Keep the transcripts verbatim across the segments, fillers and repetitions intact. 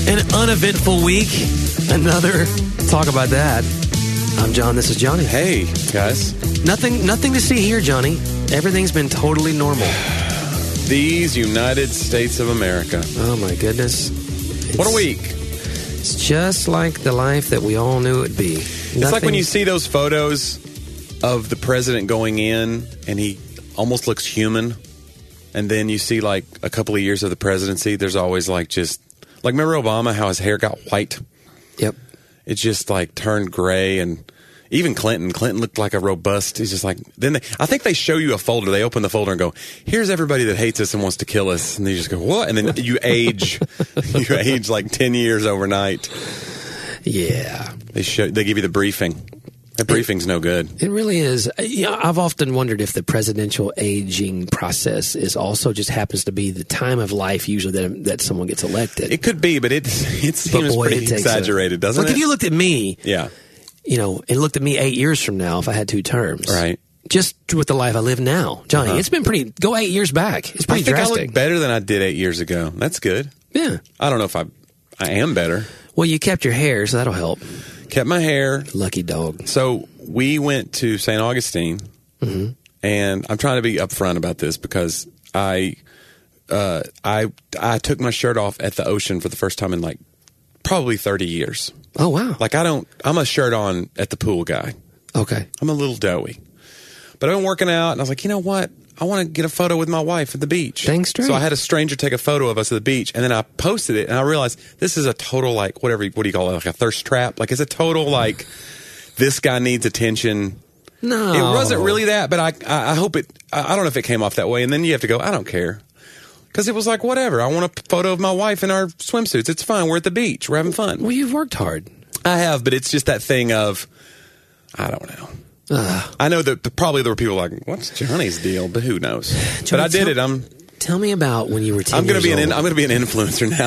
An uneventful week. Another. Talk about that. I'm John. This is Johnny. Hey, guys. Nothing nothing to see here, Johnny. Everything's been totally normal. These United States of America. Oh, my goodness. It's, what a week. It's just like the life that we all knew it would be. It's Nothing, like when you see those photos of the president going in and he almost looks human. And then you see like a couple of years of the presidency. There's always like just... Like, remember Obama, how his hair got white? Yep. It just, like, turned gray. And even Clinton. Clinton looked like a robust... He's just like... Then they, I think they show you a folder. They open the folder and go, here's everybody that hates us and wants to kill us. And you just go, what? And then you age. you age like ten years overnight. Yeah. They show. They give you the briefing. That briefing's no good. It really is. You know, I've often wondered if the presidential aging process is also just happens to be the time of life usually that that someone gets elected. It could be, but it it seems boy, pretty it exaggerated, a, doesn't like it? Like if you looked at me, yeah, you know, and looked at me eight years from now if I had two terms, right? Just with the life I live now, Johnny, uh-huh. It's been pretty. Go eight years back. It's pretty I think drastic. I look better than I did eight years ago. That's good. Yeah, I don't know if I I am better. Well, you kept your hair, so that'll help. Kept my hair. Lucky dog. So we went to Saint Augustine, mm-hmm. and I'm trying to be upfront about this because I, uh, I, I took my shirt off at the ocean for the first time in like probably thirty years. Oh wow! Like I don't, I'm a shirt on at the pool guy. Okay. I'm a little doughy, but I've been working out, and I was like, you know what? I want to get a photo with my wife at the beach. Dang straight. So I had a stranger take a photo of us at the beach, and then I posted it, and I realized this is a total, like, whatever, what do you call it, like a thirst trap? Like, it's a total, like, this guy needs attention. No. It wasn't really that, but I I, I hope it, I, I don't know if it came off that way, and then you have to go, I don't care. Because it was like, whatever, I want a photo of my wife in our swimsuits. It's fine, we're at the beach, we're having fun. Well, you've worked hard. I have, but it's just that thing of, I don't know. Uh, I know that probably there were people like, "What's Johnny's deal?" But who knows? Johnny, but I did tell, it. I'm. Tell me about when you were ten I'm going to be old. an. I'm going to be an influencer now.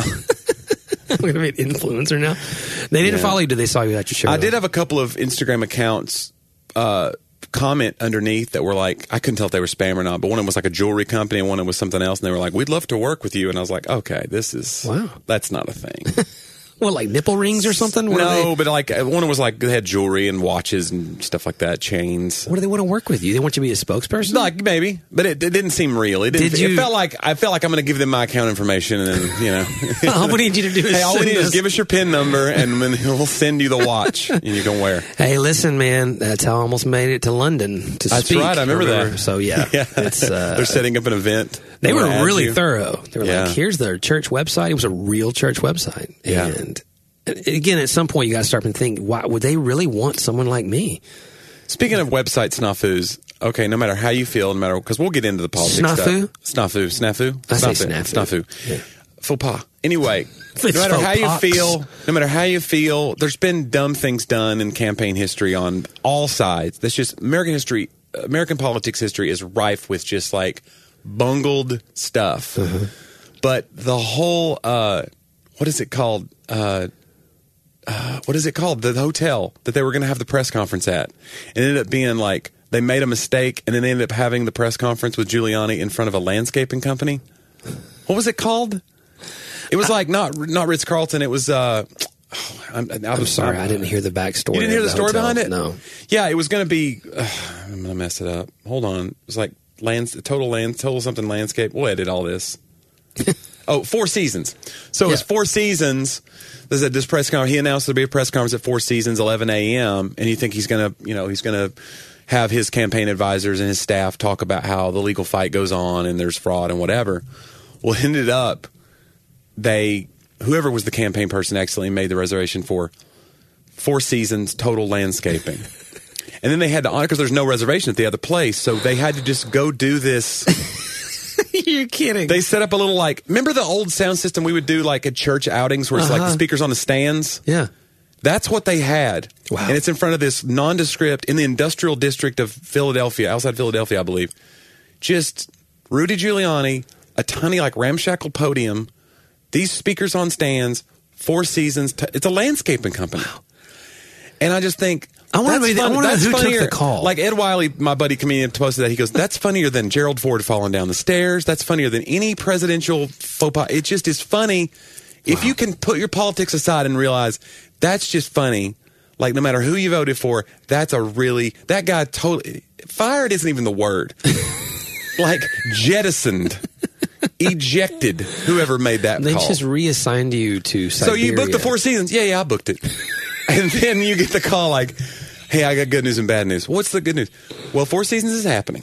I'm going to be an influencer now. They didn't Yeah. follow you. Did they saw you at your show? I did have a couple of Instagram accounts uh, comment underneath that were like, I couldn't tell if they were spam or not. But one of them was like a jewelry company, and one of them was something else, and they were like, "We'd love to work with you." And I was like, "Okay, this is wow. That's not a thing." What, like nipple rings or something? What no, they, but like one was like they had jewelry and watches and stuff like that, chains. What do they want to work with you? They want you to be a spokesperson? Like maybe, but it, it didn't seem real. It didn't. Did you, it felt like I felt like I'm going to give them my account information, and then you know, all we need you to do is hey, all we need us. is give us your PIN number, and then we'll send you the watch, and you can wear. Hey, listen, man, that's how I almost made it to London to That's speak. right. I remember, remember that. So yeah, yeah. It's, uh, they're setting up an event. They were really you. thorough. They were yeah. like, "Here's their church website." It was a real church website, yeah. and. Again, at some point, you got to start and think, why would they really want someone like me? Speaking of website snafus, okay, no matter how you feel, no matter, because we'll get into the politics Snafu? stuff. Snafu? Snafu? I say snafu. snafu. Yeah. Faux pas. Anyway, no It's matter faux how you pox. feel, no matter how you feel, there's been dumb things done in campaign history on all sides. That's just American history, American politics history is rife with just like bungled stuff. Uh-huh. But the whole, uh, what is it called? Uh, Uh, what is it called? The hotel that they were going to have the press conference at. It ended up being like they made a mistake, and then they ended up having the press conference with Giuliani in front of a landscaping company. What was it called? It was like not not Ritz Carlton. It was. Uh, oh, I'm, I'm, I'm sorry, I didn't hear the backstory. You didn't hear the, the story hotel. behind it? No. Yeah, it was going to be. Uh, I'm going to mess it up. Hold on. It was like lands, total land, total something landscape. We'll edit all this. Oh, Four Seasons. So yeah. It was Four Seasons. There's a this press conference. He announced there'll be a press conference at Four Seasons, eleven a.m. And you think he's going to, you know, he's going to have his campaign advisors and his staff talk about how the legal fight goes on and there's fraud and whatever. Well, it ended up they, whoever was the campaign person, actually made the reservation for Four Seasons total landscaping. And then they had to honor because there's no reservation at the other place, so they had to just go do this. You're kidding. They set up a little, like, remember the old sound system we would do, like, at church outings where it's uh-huh. like the speakers on the stands? Yeah. That's what they had. Wow. And it's in front of this nondescript, in the industrial district of Philadelphia, outside Philadelphia, I believe. Just Rudy Giuliani, a tiny, like, ramshackle podium, these speakers on stands, Four Seasons. T- it's a landscaping company. Wow. And I just think... I want to know who funnier. took the call. Like Ed Wiley, my buddy comedian, posted that. He goes, that's funnier than Gerald Ford falling down the stairs. That's funnier than any presidential faux pas. It just is funny If you can put your politics aside and realize that's just funny, like no matter who you voted for, that's a really, that guy totally, fired isn't even the word. Like jettisoned, ejected, whoever made that They call. just reassigned you to Siberia. So you booked the Four Seasons? Yeah, yeah, I booked it. And then you get the call like, hey, I got good news and bad news. What's the good news? Well, Four Seasons is happening.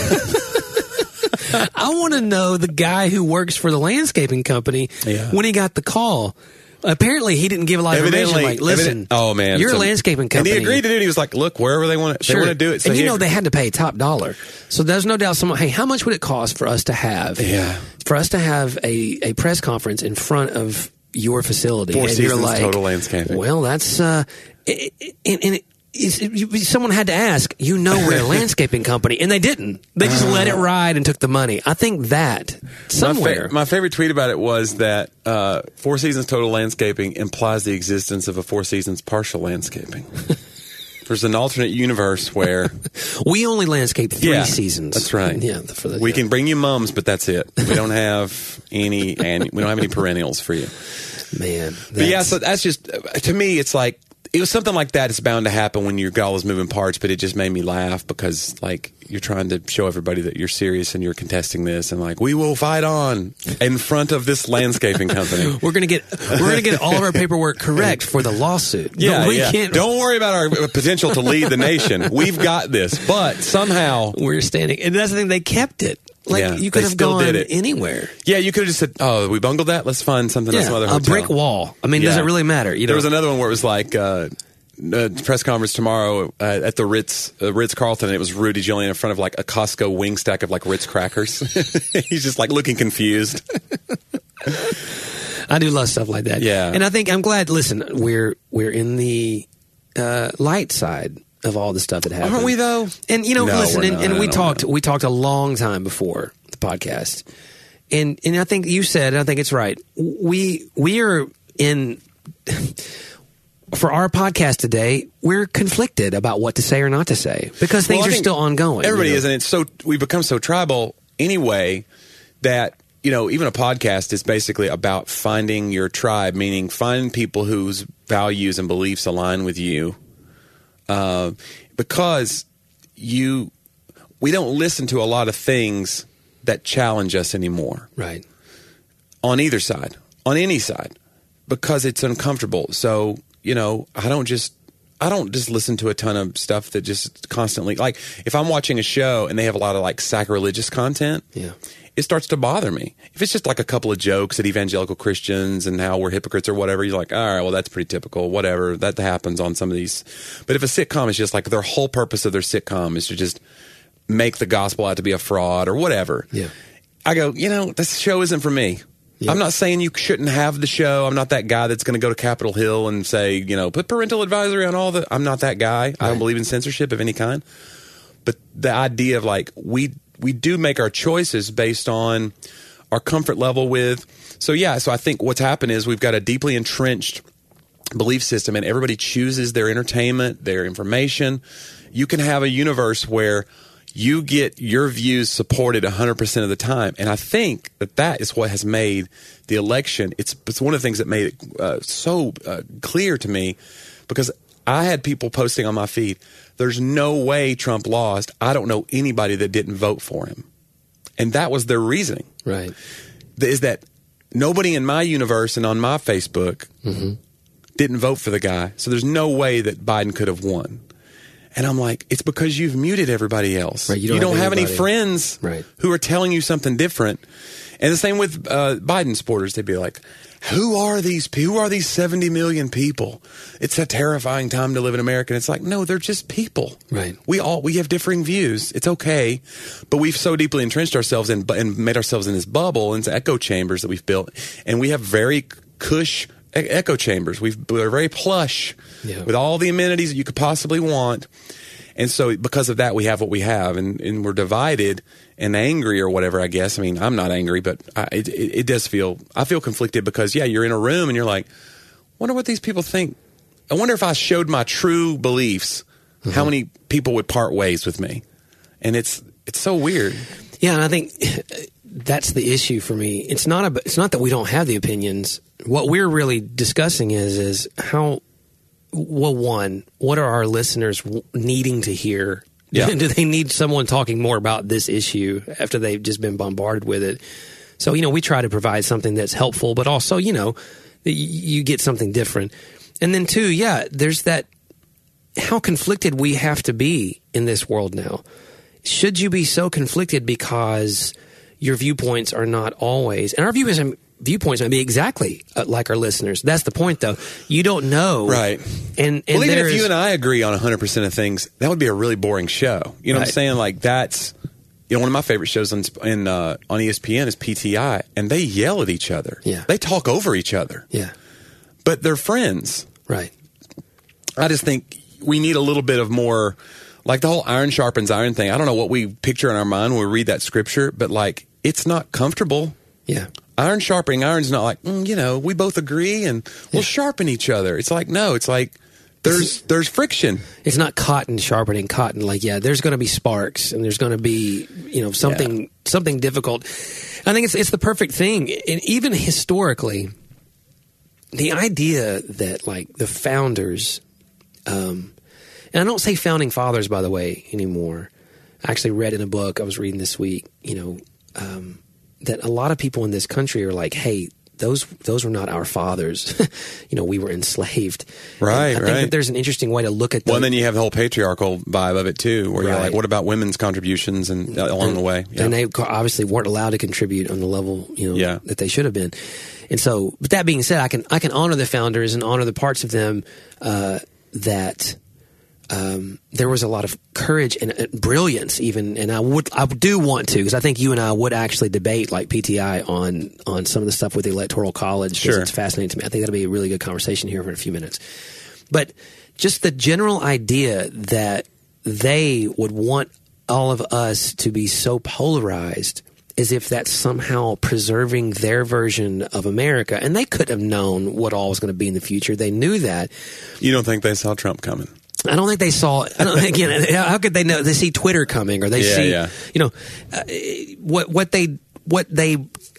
I want to know the guy who works for the landscaping company Yeah. when he got the call. Apparently, he didn't give a lot of information. Like, listen, evident- oh man, you're so- a landscaping company. and he agreed to do it. He was like, look, wherever they want it, Sure. they want to do it. So and you he know agreed. they had to pay top dollar. So there's no doubt someone, hey, how much would it cost for us to have Yeah. for us to have a, a press conference in front of your facility? Four and Seasons you're like, Total Landscaping. Well, that's uh it, it, and, and it, it's, it, someone had to ask, you know, we're a landscaping company, and they didn't. They just let it ride and took the money. I think that somewhere. My, fa- my favorite tweet about it was that uh, Four Seasons Total Landscaping implies the existence of a Four Seasons Partial Landscaping. There's an alternate universe where we only landscape three yeah, seasons. That's right. Yeah, for the, we yeah. can bring you mums, but that's it. We don't have any, and we don't have any perennials for you. Man, But yeah, so that's just to me. It's like it was something like that. It's bound to happen when you've got all those moving parts. But it just made me laugh because like you're trying to show everybody that you're serious and you're contesting this, and like we will fight on in front of this landscaping company. We're gonna get we're gonna get all of our paperwork correct for the lawsuit. Yeah, But we yeah. can't. Don't worry about our potential to lead the nation. We've got this. But somehow, We're standing, and that's the thing. They kept it. Like Yeah, you could they have still gone did it. anywhere. yeah, you could have just said, "Oh, we bungled that. Let's find something at some other a hotel." brick wall. I mean, does Yeah. it really matter? You know, There was another one where it was like uh, a press conference tomorrow uh, at the Ritz, uh, Ritz Carlton, and it was Rudy Giuliani in front of like a Costco wing stack of like Ritz crackers. He's just like looking confused. I do love stuff like that. Yeah. and I think I'm glad. Listen, we're we're in the uh, light side of all the stuff that happened. Aren't we though? And you know, No, listen, we're and, not. and I we don't talked. know. We talked a long time before the podcast, and and I think you said, and I think it's right. We we are in for our podcast today. We're conflicted about what to say or not to say because things Well, I are think still ongoing. Everybody you know? is, and it's so we've become so tribal anyway that you know even a podcast is basically about finding your tribe, meaning find people whose values and beliefs align with you, uh, because you we don't listen to a lot of things that challenge us anymore Right. on either side, on any side, because it's uncomfortable. So you know, I don't just. I don't just listen to a ton of stuff that just constantly, like, if I'm watching a show and they have a lot of, like, sacrilegious content, Yeah. it starts to bother me. If it's just, like, a couple of jokes at evangelical Christians and how we're hypocrites or whatever, you're like, all right, well, that's pretty typical, whatever. That happens on some of these. But if a sitcom is just, like, their whole purpose of their sitcom is to just make the gospel out to be a fraud or whatever, Yeah. I go, you know, this show isn't for me. Yeah. I'm not saying you shouldn't have the show. I'm not that guy that's going to go to Capitol Hill and say, you know, put parental advisory on all the. I'm not that guy. I don't believe in censorship of any kind. But the idea of like we we do make our choices based on our comfort level with. So yeah, so I think what's happened is we've got a deeply entrenched belief system, and everybody chooses their entertainment, their information. You can have a universe where you get your views supported one hundred percent of the time. And I think that that is what has made the election, it's, it's one of the things that made it uh, so uh, clear to me, because I had people posting on my feed, there's no way Trump lost. I don't know anybody that didn't vote for him. And that was their reasoning. Right. Is that nobody in my universe and on my Facebook Mm-hmm. didn't vote for the guy. So there's no way that Biden could have won. And I'm like, it's because you've muted everybody else. Right, you don't have have any anybody. friends Right. who are telling you something different. And the same with uh, Biden supporters. They'd be like, who are these pe- Who are these seventy million people? It's a terrifying time to live in America. And it's like, no, they're just people. Right. We all we have differing views. It's okay. But we've so deeply entrenched ourselves in and made ourselves in this bubble, into echo chambers that we've built. And we have very cush e- echo chambers. We've, we're very plush Yeah. with all the amenities that you could possibly want. And so because of that, we have what we have, and, and we're divided and angry or whatever, I guess. I mean, I'm not angry, but I, it, it, it does feel, I feel conflicted because, yeah, you're in a room and you're like, wonder what these people think. I wonder if I showed my true beliefs, mm-hmm. how many people would part ways with me. And it's, it's so weird. Yeah, and I think that's the issue for me. It's not a, it's not that we don't have the opinions. What we're really discussing is is how. Well, one, what are our listeners w- needing to hear? Yeah. Do they need someone talking more about this issue after they've just been bombarded with it? So, you know, we try to provide something that's helpful, but also, you know, y- you get something different. And then two, yeah, there's that, how conflicted we have to be in this world now. Should you be so conflicted because your viewpoints are not always, and our viewpoints, viewpoints might be exactly uh, like our listeners. That's the point, though. You don't know. Right. And, and well, even if there's- you and I agree on one hundred percent of things, that would be a really boring show. You know what Right. I'm saying? Like, that's, you know, one of my favorite shows on in, uh, on E S P N is P T I, and they yell at each other. Yeah. They talk over each other. Yeah. But they're friends. Right. I just think we need a little bit of more, like the whole iron sharpens iron thing. I don't know what we picture in our mind when we read that scripture, but like, it's not comfortable. Yeah. Iron sharpening iron's not like, mm, you know, we both agree and we'll Yeah. sharpen each other. It's like, no, it's like there's there's friction. It's not cotton sharpening cotton. Like, yeah, there's going to be sparks and there's going to be, you know, something Yeah. something difficult. I think it's it's the perfect thing. And even historically, the idea that like the founders, um, and I don't say founding fathers, by the way, anymore. I actually read in a book I was reading this week, you know, um, that a lot of people in this country are like, hey, those those were not our fathers. You know, we were enslaved. Right, And I think right. that there's an interesting way to look at Well, the, and then you have the whole patriarchal vibe of it too, where you're Right. like, what about women's contributions and uh, along and, the way? Yeah. And they co- obviously weren't allowed to contribute on the level, you know, Yeah. that they should have been. And so, but that being said, I can I can honor the founders and honor the parts of them uh, that um, there was a lot of courage and uh, brilliance, even. And I would I do want to, because I think you and I would actually debate like P T I on on some of the stuff with the Electoral College. 'Cause Sure. it's fascinating to me. I think that'll be a really good conversation here for a few minutes. But just the general idea that they would want all of us to be so polarized as if that's somehow preserving their version of America. And they could have known what all was going to be in the future. They knew that. You don't think they saw Trump coming? I don't think they saw. I don't, again, how could they know? They see Twitter coming, or they Yeah, see, yeah. you know, uh, what what they what they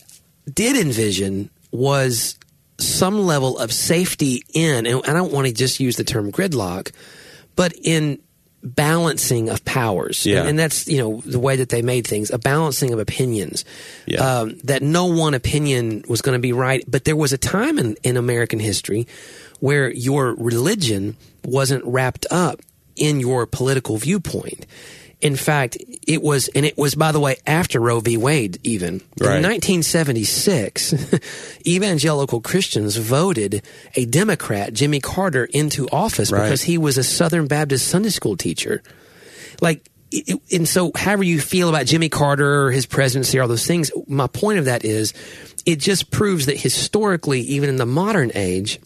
did envision was some level of safety in, and I don't want to just use the term gridlock, but in balancing of powers. Yeah. And, and that's, you know, the way that they made things, a balancing of opinions. Yeah. Um, that no one opinion was going to be right, but there was a time in, in American history where your religion wasn't wrapped up in your political viewpoint. In fact, it was, and it was, by the way, after Roe v. Wade, even. Right. In nineteen seventy-six, evangelical Christians voted a Democrat, Jimmy Carter, into office Right. because he was a Southern Baptist Sunday school teacher. Like, it, and so however you feel about Jimmy Carter, his presidency, all those things, my point of that is it just proves that historically, even in the modern age,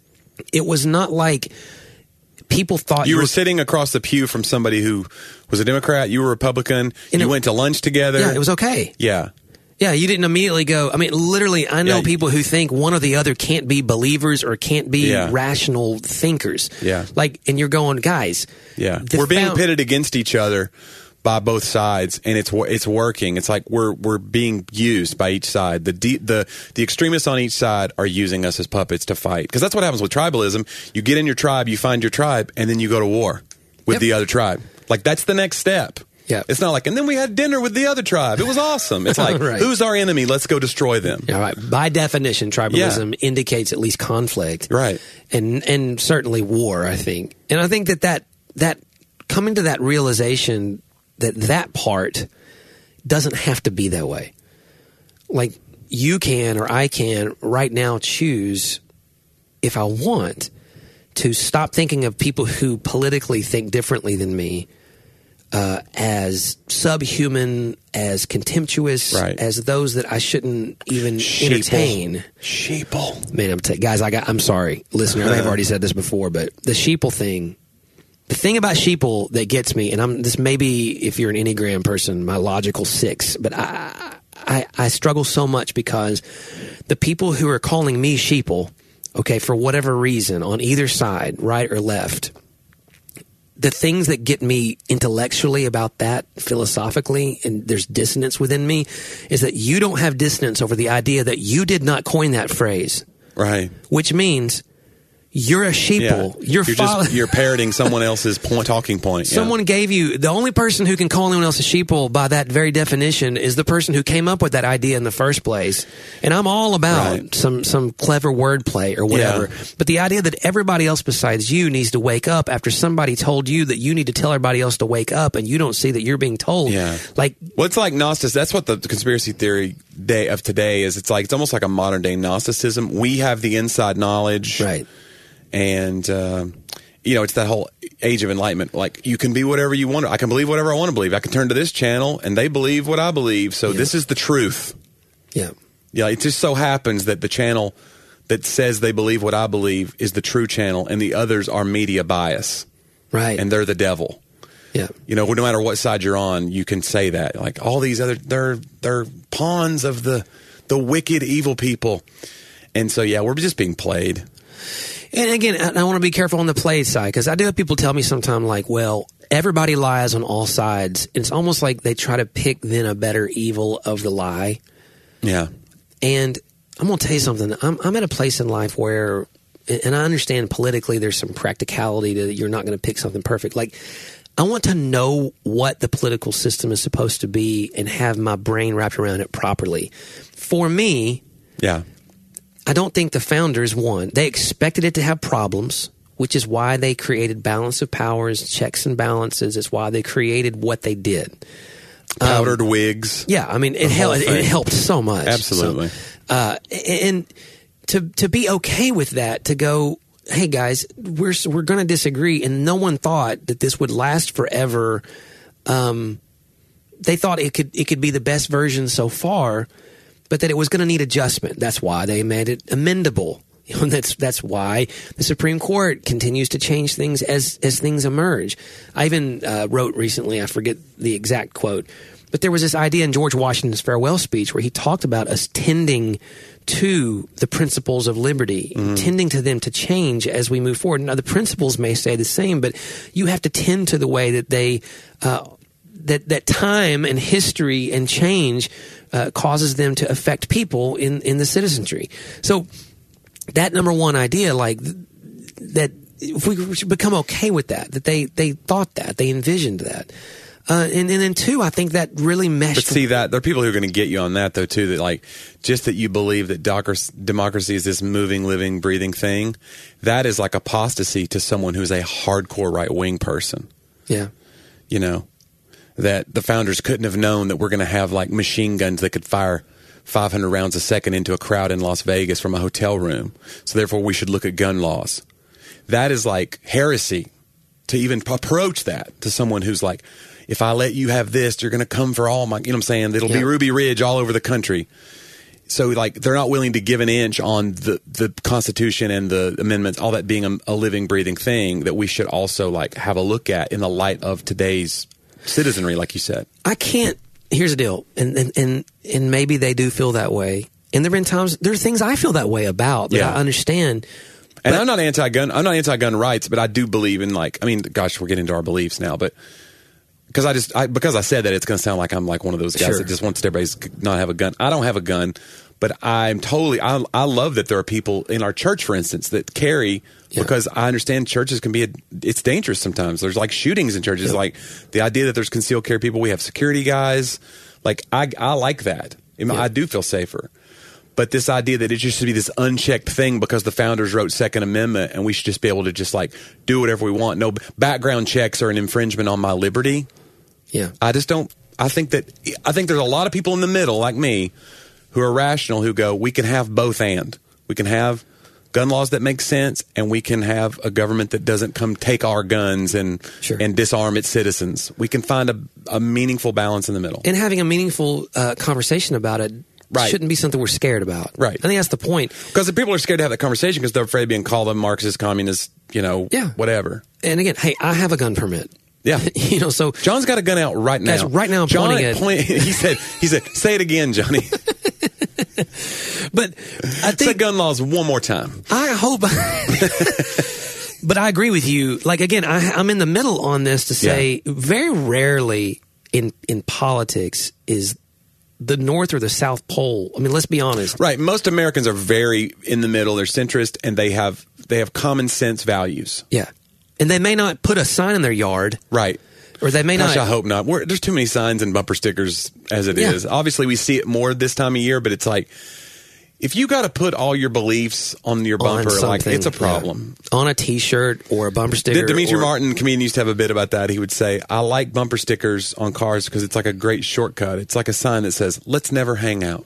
it was not like people thought You you were were sitting across the pew from somebody who was a Democrat. You were a Republican. And you it- went to lunch together. yeah, it was okay. Yeah. Yeah, you didn't immediately go. I mean, literally, I know Yeah. people who think one or the other can't be believers or can't be Yeah. rational thinkers. Yeah. Like, and you're going, guys. Yeah, the we're being found- pitted against each other by both sides, and it's wo- it's working. It's like we're we're being used by each side. The de- the the extremists on each side are using us as puppets to fight, because that's what happens with tribalism. You get in your tribe, you find your tribe, and then you go to war with Yep. the other tribe. Like, that's the next step. Yep. It's not like, and then we had dinner with the other tribe. It was awesome. It's like, Right. who's our enemy? Let's go destroy them. All right. By definition, tribalism indicates at least conflict, Right. And and certainly war. I think, and I think that that that coming to that realization that that part doesn't have to be that way. Like, you can or I can right now choose, if I want, to stop thinking of people who politically think differently than me uh, as subhuman, as contemptuous, Right. as those that I shouldn't even Sheeple. entertain. Sheeple. Man, I'm t- guys. I got. I'm sorry, listener. I may have already said this before, but the sheeple thing. The thing about sheeple that gets me, and I'm this may be if you're an Enneagram person, my logical six, but I, I I struggle so much because the people who are calling me sheeple, okay, for whatever reason, on either side, right or left, the things that get me intellectually about that philosophically, and there's dissonance within me, is that you don't have dissonance over the idea that you did not coin that phrase. Right. Which means you're a sheeple. Yeah. You're, you're, follow- just, you're parroting someone else's point, talking point. Someone yeah. gave you, the only person who can call anyone else a sheeple by that very definition is the person who came up with that idea in the first place. And I'm all about right. some, some clever wordplay or whatever. Yeah. But the idea that everybody else besides you needs to wake up after somebody told you that you need to tell everybody else to wake up, and you don't see that you're being told. Yeah. Like, well, it's like Gnostics. That's what the conspiracy theory day of today is. It's like, it's almost like a modern day Gnosticism. We have the inside knowledge. Right. And, uh, you know, it's that whole age of enlightenment. Like, you can be whatever you want. I can believe whatever I want to believe. I can turn to this channel, and they believe what I believe. So yeah. this is the truth. Yeah. Yeah, it just so happens that the channel that says they believe what I believe is the true channel, and the others are media bias. Right. And they're the devil. Yeah. You know, no matter what side you're on, you can say that. Like, all these other, they're, they're pawns of the, the wicked, evil people. And so, yeah, we're just being played. And again, I, I want to be careful on the play side, because I do have people tell me sometime, like, well, everybody lies on all sides. It's almost like they try to pick then a better evil of the lie. Yeah. And I'm going to tell you something. I'm, I'm at a place in life where, and I understand politically there's some practicality to that you're not going to pick something perfect. Like, I want to know what the political system is supposed to be and have my brain wrapped around it properly. For me, yeah. I don't think the founders, one, they expected it to have problems, which is why they created balance of powers, checks and balances. It's why they created what they did. Powdered um, wigs. Yeah, I mean, it, hel- it helped so much. Absolutely. So, uh, and to to be okay with that, to go, hey guys, we're we're going to disagree, and no one thought that this would last forever. Um, they thought it could it could be the best version so far, but that it was going to need adjustment. That's why they made it amendable. You know, that's that's why the Supreme Court continues to change things as as things emerge. I even uh, wrote recently, I forget the exact quote, but there was this idea in George Washington's farewell speech where he talked about us tending to the principles of liberty, mm-hmm. tending to them to change as we move forward. Now, the principles may stay the same, but you have to tend to the way that they uh, that that time and history and change uh, causes them to affect people in in the citizenry. So that number one idea, like that, if we should become okay with that, that they, they thought that, they envisioned that. Uh, and, and then two, I think that really meshed. But see, that there are people who are going to get you on that, though, too, that like, just that you believe that democracy is this moving, living, breathing thing, that is like apostasy to someone who's a hardcore right-wing person. Yeah. You know, that the founders couldn't have known that we're going to have like machine guns that could fire five hundred rounds a second into a crowd in Las Vegas from a hotel room. So therefore we should look at gun laws. That is like heresy to even approach that to someone who's like, if I let you have this, you're going to come for all my, you know what I'm saying? It'll yeah. be Ruby Ridge all over the country. So like they're not willing to give an inch on the, the Constitution and the amendments, all that being a, a living, breathing thing that we should also like have a look at in the light of today's citizenry, like you said. I can't. Here's the deal, and, and and and maybe they do feel that way. And there have been times, there are things I feel that way about that yeah. I understand. And I'm not anti-gun. I'm not anti-gun rights, but I do believe in like. I mean, gosh, we're getting into our beliefs now, but because I just I, because I said that, it's going to sound like I'm like one of those guys sure. that just wants everybody to not have a gun. I don't have a gun, but I'm totally. I I love that there are people in our church, for instance, that carry. Yeah. Because I understand churches can be, a, it's dangerous sometimes. There's like shootings in churches, yeah. like the idea that there's concealed carry people. We have security guys. Like, I, I like that. I, mean, yeah. I do feel safer. But this idea that it just should be this unchecked thing because the founders wrote Second Amendment and we should just be able to just like do whatever we want. No background checks are an infringement on my liberty. Yeah. I just don't, I think that, I think there's a lot of people in the middle like me who are rational who go, we can have both and. We can have gun laws that make sense, and we can have a government that doesn't come take our guns and sure. and disarm its citizens. We can find a, a meaningful balance in the middle. And having a meaningful uh, conversation about it right. shouldn't be something we're scared about. Right. I think that's the point. Because the people are scared to have that conversation because they're afraid of being called a Marxist, communist, you know, yeah. whatever. And again, hey, I have a gun permit. Yeah. you know, so John's got a gun out right now. That's right now I'm John pointing it. Point, he said, he said, say it again, Johnny. But I think say gun laws one more time. I hope But I agree with you. Like, again, I, I'm in the middle on this to say yeah. very rarely in in politics is the North or the South Pole. I mean, let's be honest. Right. Most Americans are very in the middle. They're centrist, and they have they have common sense values. Yeah. And they may not put a sign in their yard. Right. Or they may Gosh, not. I hope not. We're, there's too many signs and bumper stickers as it Yeah. is. Obviously, we see it more this time of year, but it's like, if you got to put all your beliefs on your bumper, On like it's a something, problem. Yeah. On a T-shirt or a bumper sticker. D- Demetri or, Martin, comedian, used to have a bit about that. He would say, I like bumper stickers on cars because it's like a great shortcut. It's like a sign that says, let's never hang out.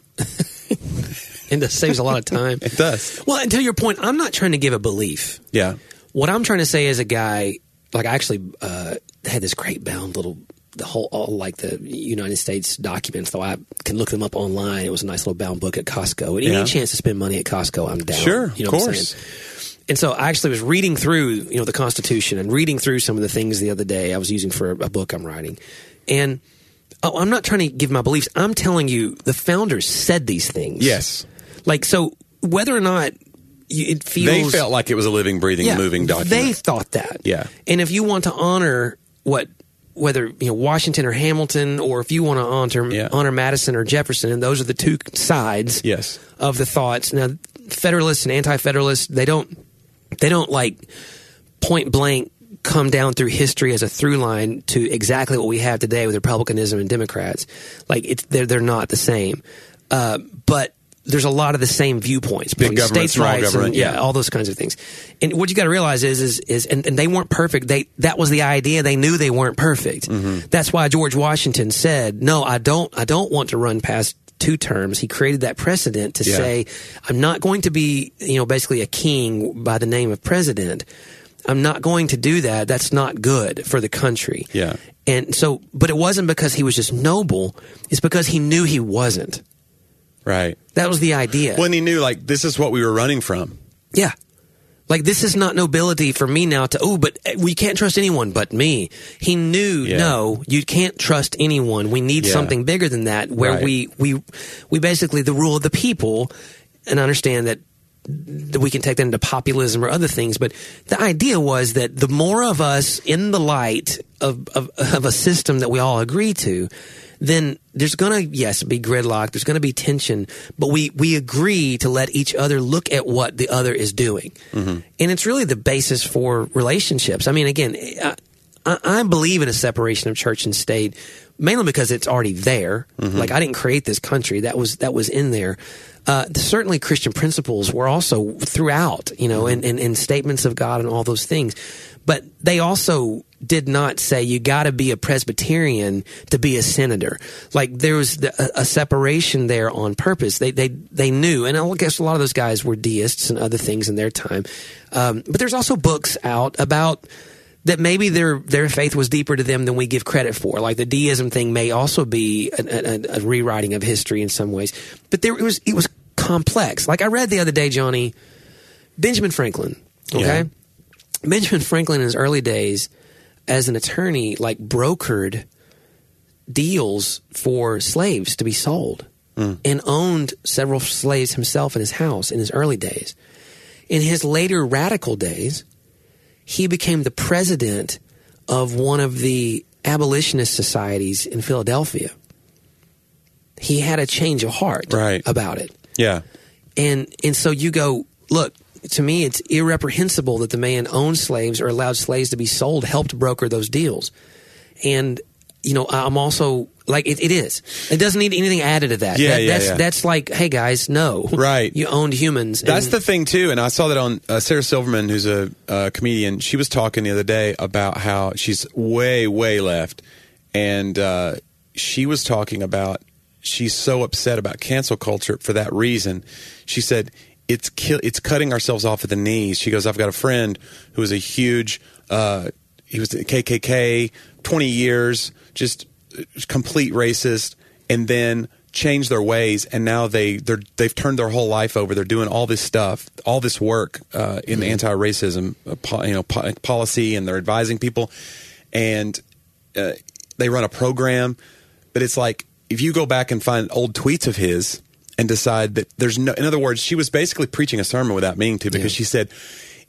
And it saves a lot of time. It does. Well, and to your point, I'm not trying to give a belief. Yeah. What I'm trying to say is a guy, like I actually uh, had this great bound little, the whole, all like the United States documents, though I can look them up online. It was a nice little bound book at Costco. And Yeah. any chance to spend money at Costco, I'm down. Sure, you know of what I'm course. saying? And so I actually was reading through, you know, the Constitution and reading through some of the things the other day I was using for a book I'm writing. And oh, I'm not trying to give my beliefs. I'm telling you, the founders said these things. Yes. Like, so whether or not you, it feels... They felt like it was a living, breathing, yeah, moving document. They thought that. Yeah. And if you want to honor what... whether you know Washington or Hamilton, or if you want to honor Yeah. honor Madison or Jefferson, and those are the two sides Yes. of the thoughts. Now, Federalists and Anti-Federalists, they don't they don't like point blank come down through history as a through line to exactly what we have today with Republicanism and Democrats. Like it's they're they're not the same, uh, but there's a lot of the same viewpoints Big between government, states' small rights, government, and, yeah, yeah. all those kinds of things. And what you got to realize is, is, is, and, and they weren't perfect. They that was the idea. They knew they weren't perfect. Mm-hmm. That's why George Washington said, "No, I don't. I don't want to run past two terms." He created that precedent to Yeah. say, "I'm not going to be, you know, basically a king by the name of president. I'm not going to do that. That's not good for the country." Yeah. And so, but it wasn't because he was just noble. It's because he knew he wasn't. Right. That was the idea. When he knew, like, this is what we were running from. Yeah. Like, this is not nobility for me now to, oh, but we can't trust anyone but me. He knew, Yeah. no, you can't trust anyone. We need Yeah. something bigger than that, where Right. we, we, we basically, the rule of the people, and I understand that, that we can take that into populism or other things, but the idea was that the more of us in the light of, of, of a system that we all agree to, then there's going to, yes, be gridlock. There's going to be tension, but we, we agree to let each other look at what the other is doing. Mm-hmm. And it's really the basis for relationships. I mean, again, I, I, I believe in a separation of church and state, mainly because it's already there. Mm-hmm. Like, I didn't create this country. That was, that was in there. Uh, certainly Christian principles were also throughout, you know, mm-hmm. and, and, and statements of God and all those things. But they also did not say you got to be a Presbyterian to be a senator. Like, there was the, a, a separation there on purpose. They they they knew, and I guess a lot of those guys were deists and other things in their time. Um, but there's also books out about that maybe their their faith was deeper to them than we give credit for. Like, the deism thing may also be a, a, a rewriting of history in some ways. But there it was it was complex. Like, I read the other day, Johnny, Benjamin Franklin. Okay. Yeah. Benjamin Franklin in his early days as an attorney, like, brokered deals for slaves to be sold mm. and owned several slaves himself in his house in his early days. In his later radical days, he became the president of one of the abolitionist societies in Philadelphia. He had a change of heart right. about it. Yeah. And and so you go, look, to me, it's irreprehensible that the man owned slaves or allowed slaves to be sold, helped broker those deals. And, you know, I'm also, like, it, it is. It doesn't need anything added to that. Yeah, that, yeah, that's, yeah. that's like, hey, guys, no. Right. You owned humans. That's and, the thing, too. And I saw that on uh, Sarah Silverman, who's a uh, comedian. She was talking the other day about how she's way, way left. And uh, she was talking about she's so upset about cancel culture for that reason. She said, It's kill, it's cutting ourselves off at the knees. She goes, I've got a friend who was a huge, uh, he was the K K K, twenty years, just complete racist, and then changed their ways, and now they they're, they've turned their whole life over. They're doing all this stuff, all this work uh, in mm-hmm. anti-racism, uh, po- you know, po- policy, and they're advising people, and uh, they run a program. But it's like, if you go back and find old tweets of his and decide that there's no, in other words, she was basically preaching a sermon without meaning to, because yeah. she said,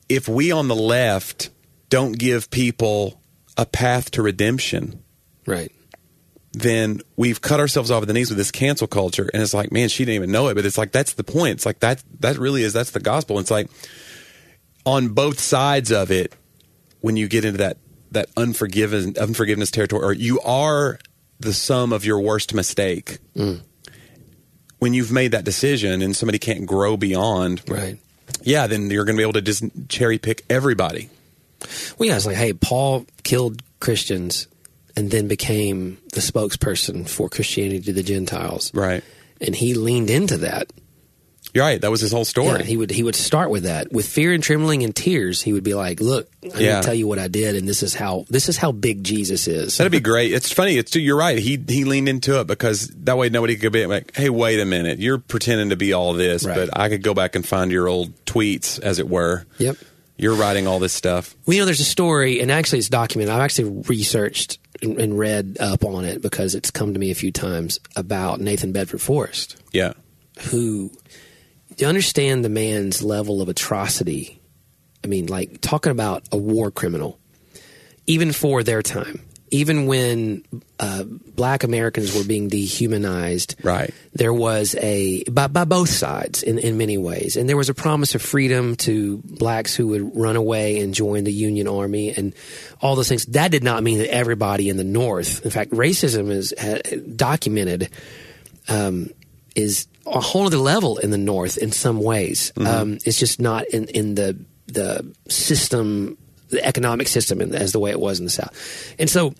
if we on the left don't give people a path to redemption, right, then we've cut ourselves off at the knees with this cancel culture. And it's like, man, she didn't even know it. But it's like, that's the point. It's like, that, that really is, that's the gospel. It's like, on both sides of it, when you get into that, that unforgiven, unforgiveness territory, or you are the sum of your worst mistake. Mm. When you've made that decision and somebody can't grow beyond, right? Yeah, then you're going to be able to just cherry pick everybody. Well, yeah, it's like, hey, Paul killed Christians and then became the spokesperson for Christianity to the Gentiles. Right. And he leaned into that. You're right. That was his whole story. Yeah, he would he would start with that. With fear and trembling and tears, he would be like, look, I'm yeah. going to tell you what I did, and this is how this is how big Jesus is. That'd be great. It's funny. It's You're right. He he leaned into it because that way nobody could be like, hey, wait a minute. You're pretending to be all this, right. but I could go back and find your old tweets, as it were. Yep. You're writing all this stuff. Well, you know, there's a story, and actually it's documented. I've actually researched and, and read up on it because it's come to me a few times about Nathan Bedford Forrest. Yeah. Who, to understand the man's level of atrocity, I mean, like, talking about a war criminal, even for their time. Even when uh, black Americans were being dehumanized, right. there was a, by, by both sides in, in many ways, and there was a promise of freedom to blacks who would run away and join the Union Army and all those things. That did not mean that everybody in the North, in fact, racism is uh, documented, um, is a whole other level in the North in some ways. Mm-hmm. Um, it's just not in, in the the system, the economic system as the way it was in the South. And so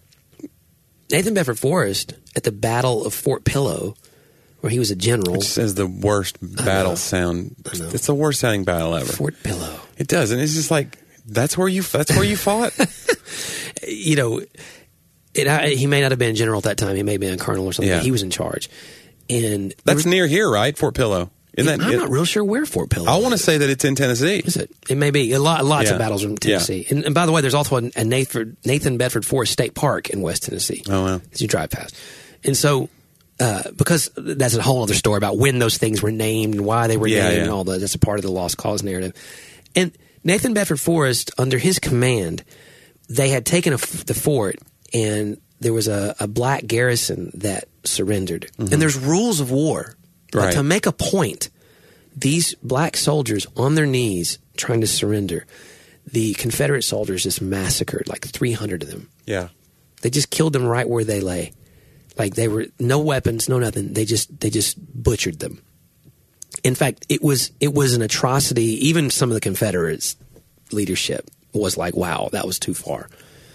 Nathan Bedford Forrest at the Battle of Fort Pillow, where he was a general. Which says the worst battle sound. It's the worst sounding battle ever. Fort Pillow. It does. And it's just like, that's where you, that's where you fought? You know, it, he may not have been a general at that time. He may have been a colonel or something. Yeah. He was in charge. And that's was, near here, right? Fort Pillow. Isn't that, I'm it, not real sure where Fort Pillow I is. want to say that it's in Tennessee. Is it? It may be. A lot, lots yeah. of battles in Tennessee. Yeah. And, and by the way, there's also a, a Nathan, Nathan Bedford Forrest State Park in West Tennessee. Oh, wow. As you drive past. And so, uh, because that's a whole other story about when those things were named and why they were yeah, named yeah. and all that. That's a part of the Lost Cause narrative. And Nathan Bedford Forrest, under his command, they had taken a, the fort, and there was a, a black garrison that surrendered. Mm-hmm. And there's rules of war. Right. Like, to make a point, these black soldiers on their knees trying to surrender, the Confederate soldiers just massacred like three hundred of them. Yeah. They just killed them right where they lay. Like, they were no weapons, no nothing. They just they just butchered them. In fact, it was it was an atrocity. Even some of the Confederates leadership was like, wow, that was too far.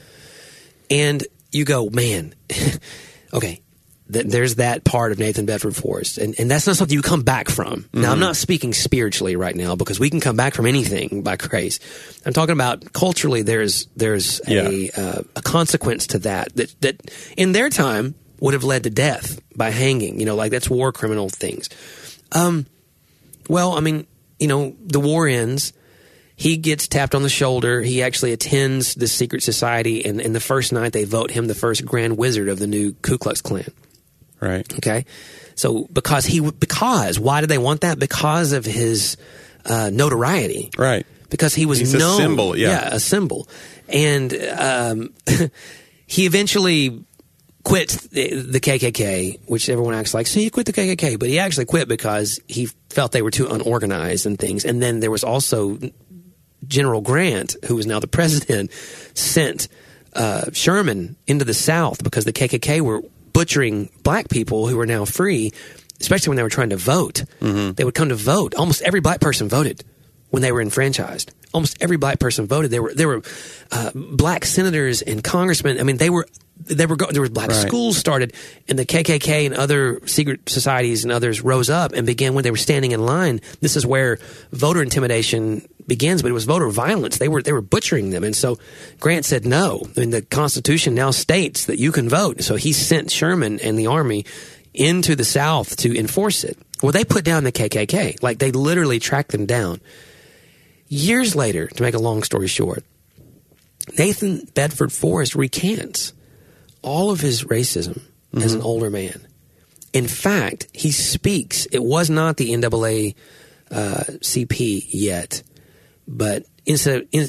And you go, man, okay. There's that part of Nathan Bedford Forrest, and, and that's not something you come back from. Now, mm-hmm. I'm not speaking spiritually right now because we can come back from anything by grace. I'm talking about culturally. There's there's yeah. a uh, a consequence to that that that in their time would have led to death by hanging. You know, like that's war criminal things. Um, well, I mean, you know, the war ends. He gets tapped on the shoulder. He actually attends the secret society, and, and the first night they vote him the first Grand Wizard of the new Ku Klux Klan. Right. Okay. So because he because why did they want that? Because of his uh, notoriety. Right. Because he was He's known. a symbol. Yeah. yeah, a symbol, and um, he eventually quit the, the K K K, which everyone acts like, so he quit the K K K, but he actually quit because he felt they were too unorganized and things. And then there was also General Grant, who is now the president, sent uh, Sherman into the South because the K K K were butchering black people who were now free, especially when they were trying to vote. Mm-hmm. They would come to vote. Almost every black person voted when they were enfranchised. Almost every black person voted. There were there were uh, black senators and congressmen. I mean, they were they were go- there were black right. schools started, and the K K K and other secret societies and others rose up and began when they were standing in line. This is where voter intimidation begins, but it was voter violence. They were they were butchering them, and so Grant said no. I mean, the Constitution now states that you can vote. So he sent Sherman and the army into the South to enforce it. Well, they put down the K K K, like they literally tracked them down. Years later, to make a long story short, Nathan Bedford Forrest recants all of his racism mm-hmm. as an older man. In fact, he speaks. It was not the N double A uh, C P yet. But instead, in,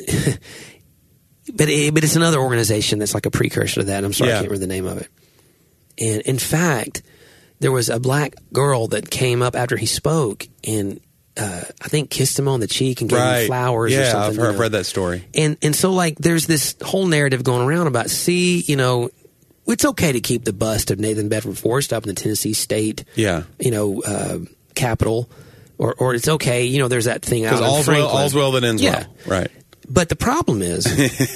but it, but it's another organization that's like a precursor to that. I'm sorry, Yeah. I can't remember the name of it. And in fact, there was a black girl that came up after he spoke and uh, I think kissed him on the cheek and gave Right. him flowers Yeah, or something. I've, heard, you I've know. read that story. And and so like there's this whole narrative going around about, see, you know, it's okay to keep the bust of Nathan Bedford Forrest up in the Tennessee State, Yeah. you know, uh, Capitol, or or it's okay, you know, there's that thing out Because in all's well, Franklin. all's well that ends Yeah. well. Right. But the problem is,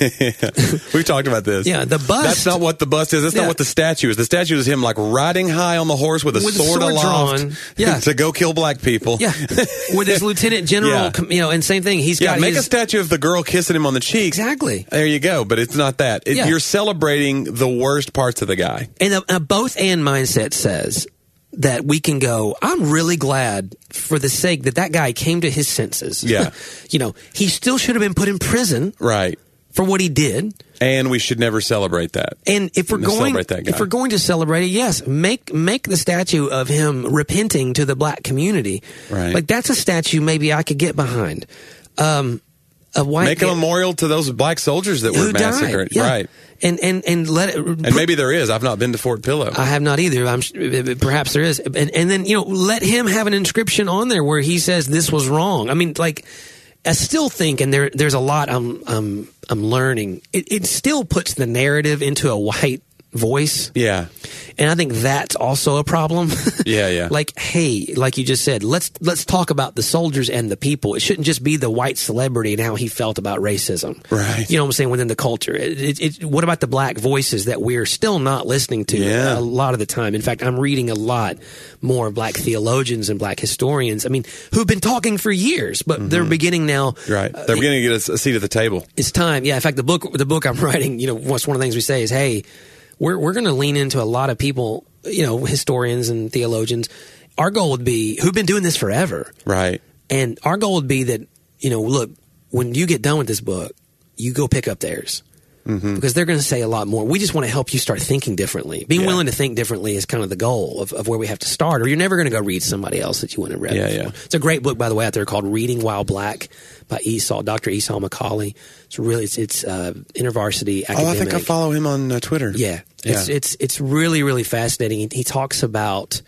We've talked about this. yeah, the bust. That's not what the bust is. That's Yeah. not what the statue is. The statue is him like riding high on the horse with a With a sword, sword aloft drawn. Yeah. to go kill black people. Yeah, with his lieutenant general, Yeah. com- you know, and same thing. He's Yeah, got make his, a statue of the girl kissing him on the cheek. exactly. There you go. But it's not that. It, Yeah. You're celebrating the worst parts of the guy. And a, a both and mindset says that we can go, I'm really glad for the sake that that guy came to his senses. Yeah. You know, he still should have been put in prison Right. for what he did. And we should never celebrate that. And if we're Let's going, celebrate that guy. if we're going to celebrate it, yes, make make the statue of him repenting to the black community. Right. Like that's a statue maybe I could get behind. Um, a white Make a guy memorial to those black soldiers that who were massacred. died, yeah. Right. And and and let it. And maybe there is. I've not been to Fort Pillow. I have not either. I'm perhaps there is, and, and then you know, let him have an inscription on there where he says this was wrong. I mean, like, I still think, and there, there's a lot I'm, I'm, I'm learning. It, it still puts the narrative into a white voice, yeah. and I think that's also a problem. Yeah, yeah. Like, hey, like you just said, let's let's talk about the soldiers and the people. It shouldn't just be the white celebrity and how he felt about racism. Right. You know what I'm saying? Within the culture, it, it, it, what about the black voices that we're still not listening to Yeah. a lot of the time? In fact, I'm reading a lot more black theologians and black historians. I mean, who've been talking for years, but they're beginning now. Right. uh, They're beginning to get a, a seat at the table. It's time. Yeah. In fact, the book, the book I'm writing, you know, what's one of the things we say is, hey, we're we're going to lean into a lot of people, you know, historians and theologians. Our goal would be who've been doing this forever, Right. and our goal would be that, you know, look, when you get done with this book, you go pick up theirs. Mm-hmm. Because they're going to say a lot more. We just want to help you start thinking differently. Being Yeah. willing to think differently is kind of the goal of, of where we have to start, or you're never going to go read somebody else that you wouldn't have read Yeah, before. yeah. It's a great book, by the way, out there called Reading While Black by Esau, Doctor Esau McCauley. It's really, it's, it's uh, InterVarsity academic. Oh, I think I follow him on uh, Twitter. Yeah. Yeah. It's, it's, it's really, really fascinating. He, he talks about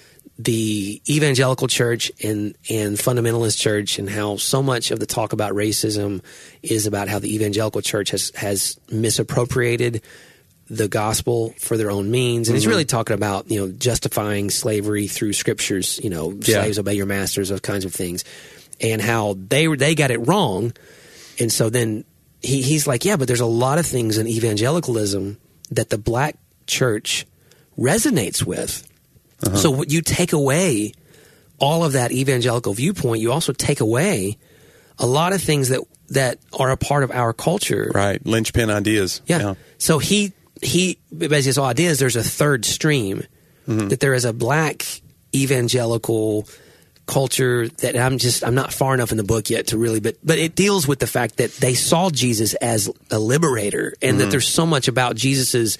the evangelical church and, and fundamentalist church, and how so much of the talk about racism is about how the evangelical church has, has misappropriated the gospel for their own means. And Mm-hmm. he's really talking about, you know, justifying slavery through scriptures, you know, Yeah. slaves obey your masters, those kinds of things, and how they they got it wrong. And so then he, he's like, yeah, but there's a lot of things in evangelicalism that the black church resonates with. Uh-huh. So what you take away all of that evangelical viewpoint, you also take away a lot of things that that are a part of our culture. Right. Linchpin ideas. Yeah. So he he basically his whole idea is there's a third stream, Mm-hmm. that there is a black evangelical culture that I'm just I'm not far enough in the book yet to really, but but it deals with the fact that they saw Jesus as a liberator, and Mm-hmm. that there's so much about Jesus's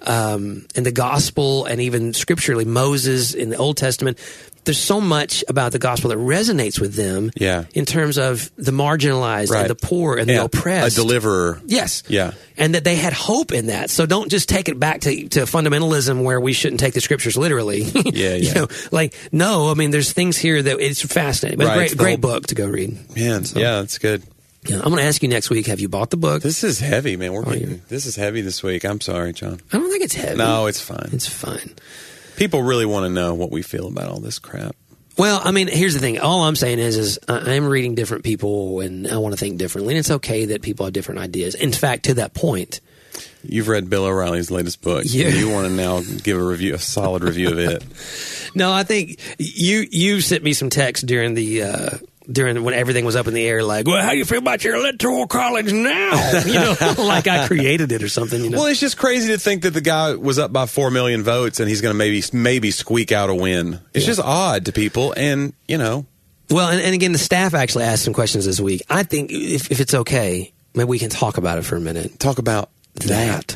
um, in the gospel and even scripturally Moses in the Old Testament. There's so much about the gospel that resonates with them. Yeah. In terms of the marginalized Right. and the poor and Yeah. the oppressed. A deliverer. Yes. Yeah. And that they had hope in that. So don't just take it back to, to fundamentalism where we shouldn't take the scriptures literally. Yeah, You yeah. know, like, no, I mean, there's things here that it's fascinating. But Right, great, it's the great whole- book to go read. Man, yeah, that's good. Yeah, I'm going to ask you next week, have you bought the book? This is heavy, man. We're Oh, getting, yeah. this is heavy this week. I'm sorry, John. I don't think it's heavy. No, it's fine. It's fine. People really want to know what we feel about all this crap. Well, I mean, here's the thing. All I'm saying is, is I- I'm reading different people, and I want to think differently. And it's okay that people have different ideas. In fact, to that point, You've read Bill O'Reilly's latest book. Yeah. You want to now give a review, a solid review of it. no, I think you you sent me some text during the uh, during when everything was up in the air, like, well, how do you feel about your electoral college now? You know, like I created it or something. You know, Well, it's just crazy to think that the guy was up by four million votes and he's going to maybe maybe squeak out a win. It's Yeah. just odd to people, and you know, well, and, and again, the staff actually asked some questions this week. I think if, if it's okay, maybe we can talk about it for a minute. talk about That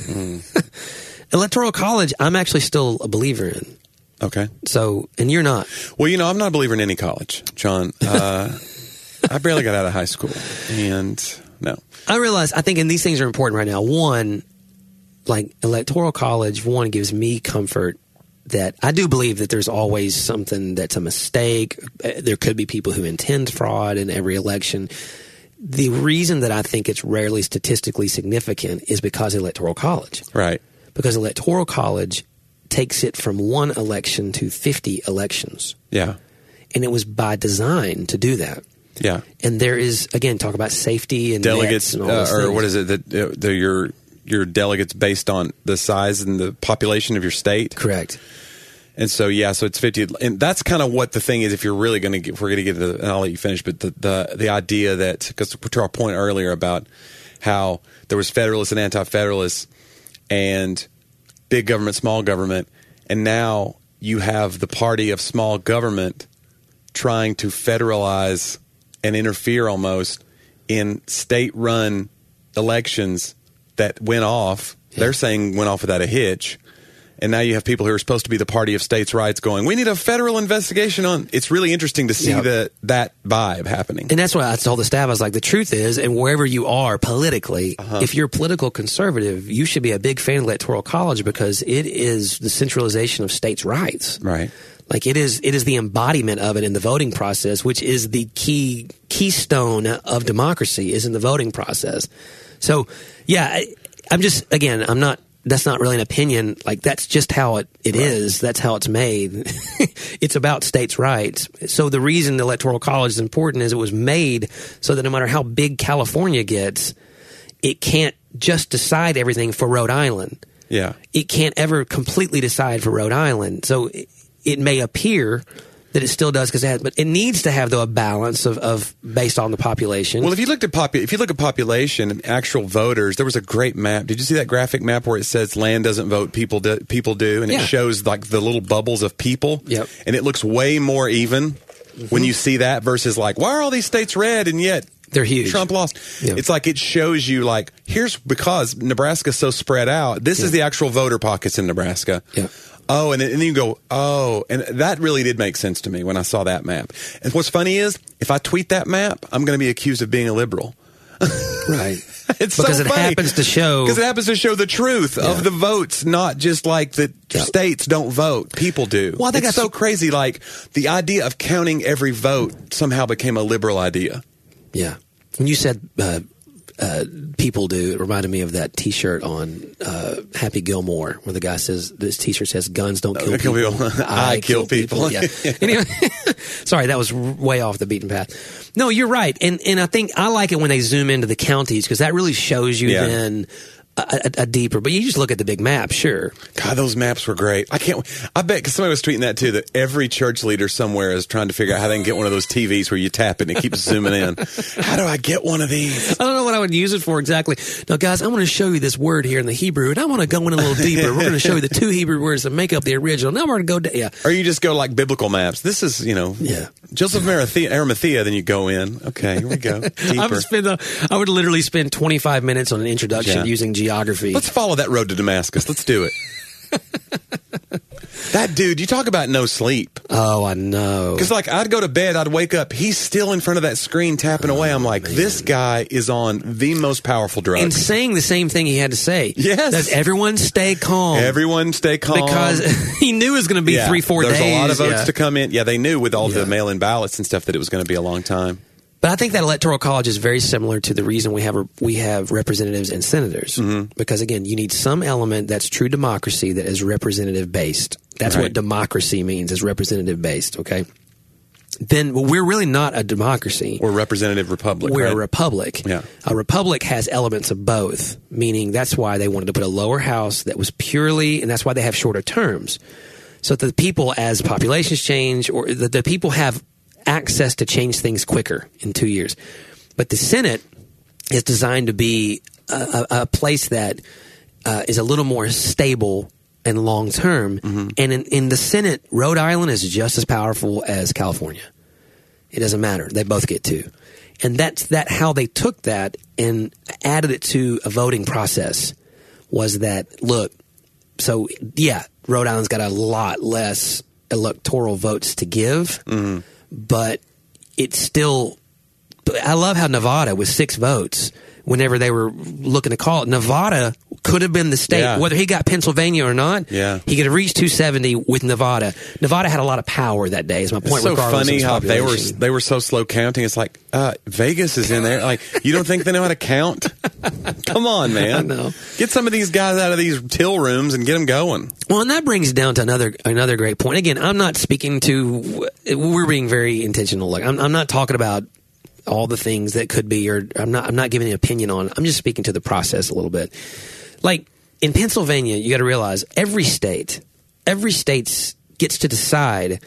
electoral college, I'm actually still a believer in. Okay. So, and you're not. Well, you know, I'm not a believer in any college, John. Uh, I barely got out of high school, and no. I realize, I think, and these things are important right now. One, like Electoral College, one gives me comfort that I do believe that there's always something that's a mistake. There could be people who intend fraud in every election. The reason that I think it's rarely statistically significant is because of Electoral College. Right. Because Electoral College takes it from one election to fifty elections. Yeah. And it was by design to do that. Yeah. And there is, again, talk about safety and delegates, and all uh, those or things. what is it that uh, the, your your delegates based on the size and the population of your state? Correct. And so, yeah, so it's fifty. And that's kind of what the thing is, if you're really going to get, if we're going to get to the, and I'll let you finish, but the, the, the idea that, because to our point earlier about how there was Federalists and Anti-Federalists and big government, small government, and now you have the party of small government trying to federalize and interfere almost in state-run elections that went off. Yeah. They're saying went off without a hitch. And now you have people who are supposed to be the party of states' rights going, we need a federal investigation on. It's really interesting to see yep. the, that vibe happening. And that's what I told the staff. I was like, the truth is, and wherever you are politically, uh-huh. if you're a political conservative, you should be a big fan of Electoral College because it is the centralization of states' rights. Right. Like it is, it is the embodiment of it in the voting process, which is the key keystone of democracy is in the voting process. So, yeah, I, I'm just, again, I'm not, that's not really an opinion. Like that's just how it, it right. is. That's how it's made. It's about states' rights. So the reason the Electoral College is important is it was made so that no matter how big California gets, it can't just decide everything for Rhode Island. Yeah. It can't ever completely decide for Rhode Island. So it, it may appear that it still does because it has, but it needs to have though a balance of, of based on the population. Well, if you looked at popu- if you look at population and actual voters, there was a great map. Did you see that graphic map where it says land doesn't vote, people do, people do, and yeah. it shows like the little bubbles of people. Yep. And it looks way more even mm-hmm. when you see that versus like, why are all these states red and yet they're huge? Trump lost. Yep. It's like it shows you like here's because Nebraska's so spread out. This yep. is the actual voter pockets in Nebraska. Yeah. Oh, and, and then you go, oh, and that really did make sense to me when I saw that map. And what's funny is, if I tweet that map, I'm going to be accused of being a liberal. Right. It's because so it funny. happens to show. Because it happens to show the truth yeah. of the votes, not just like the yeah. states don't vote. People do. Well, I think it's that's so crazy. Like, the idea of counting every vote somehow became a liberal idea. Yeah. When you said uh, uh, people do, it reminded me of that T-shirt on uh, Happy Gilmore where the guy says, this T-shirt says, guns don't kill people. people. I, I kill, kill people. people. Yeah. Anyway, sorry, that was way off the beaten path. No, you're right. And and I think I like it when they zoom into the counties because that really shows you yeah. then a, a, a deeper. But you just look at the big map, sure. God, those maps were great. I can't. I bet because somebody was tweeting that too. That every church leader somewhere is trying to figure out how they can get one of those T Vs where you tap it and it keeps zooming in. How do I get one of these? I don't know what I would use it for exactly. Now, guys, I want to show you this word here in the Hebrew, and I want to go in a little deeper. We're going to show you the two Hebrew words that make up the original. Now we're going to go. Yeah. Or you just go like biblical maps. This is you know. Yeah. Joseph of Arimathea, Arimathea. Then you go in. Okay, here we go. Deeper. I would spend. A, I would literally spend twenty-five minutes on an introduction yeah. using geography. Let's follow that road to Damascus. Let's do it. That dude, you talk about no sleep. Oh, I know. Because like I'd go to bed, I'd wake up, he's still in front of that screen tapping oh, away. I'm like, man. This guy is on the most powerful drug. And saying the same thing he had to say. Yes. That everyone stay calm. Everyone stay calm. Because he knew it was going to be yeah. three, four There's days. There's a lot of votes yeah. to come in. Yeah, they knew with all yeah. the mail-in ballots and stuff that it was going to be a long time. But I think that Electoral College is very similar to the reason we have we have representatives and senators. Mm-hmm. Because, again, you need some element that's true democracy that is representative-based. That's right. What democracy means, is representative-based, okay? Then we're really not a democracy. We're a representative republic, We're right? a republic. Yeah. A republic has elements of both, meaning that's why they wanted to put a lower house that was purely, and that's why they have shorter terms. So that the people, as populations change, or the, the people have access to change things quicker in two years. But the Senate is designed to be a, a, a place that uh, is a little more stable and long term. Mm-hmm. And in, in the Senate, Rhode Island is just as powerful as California. It doesn't matter. They both get two. And that's that how they took that and added it to a voting process was that, look, so yeah, Rhode Island's got a lot less electoral votes to give. Mm-hmm. But it's still I love how Nevada was six votes whenever they were looking to call it. Nevada could have been the state, Yeah. whether he got Pennsylvania or not. Yeah. He could have reached two seventy with Nevada. Nevada had a lot of power that day, is my point. It's so regardless of funny its how they were population. they were so slow counting. It's like uh, Vegas is in there. Like, you don't think they know how to count? Come on, man. I know. Get some of these guys out of these till rooms and get them going. Well, and that brings down to another another great point. Again, I'm not speaking to. We're being very intentional. Like, I'm, I'm not talking about all the things that could be, or I'm not. I'm not giving an opinion on. I'm just speaking to the process a little bit. Like in Pennsylvania, you got to realize every state, every state gets to decide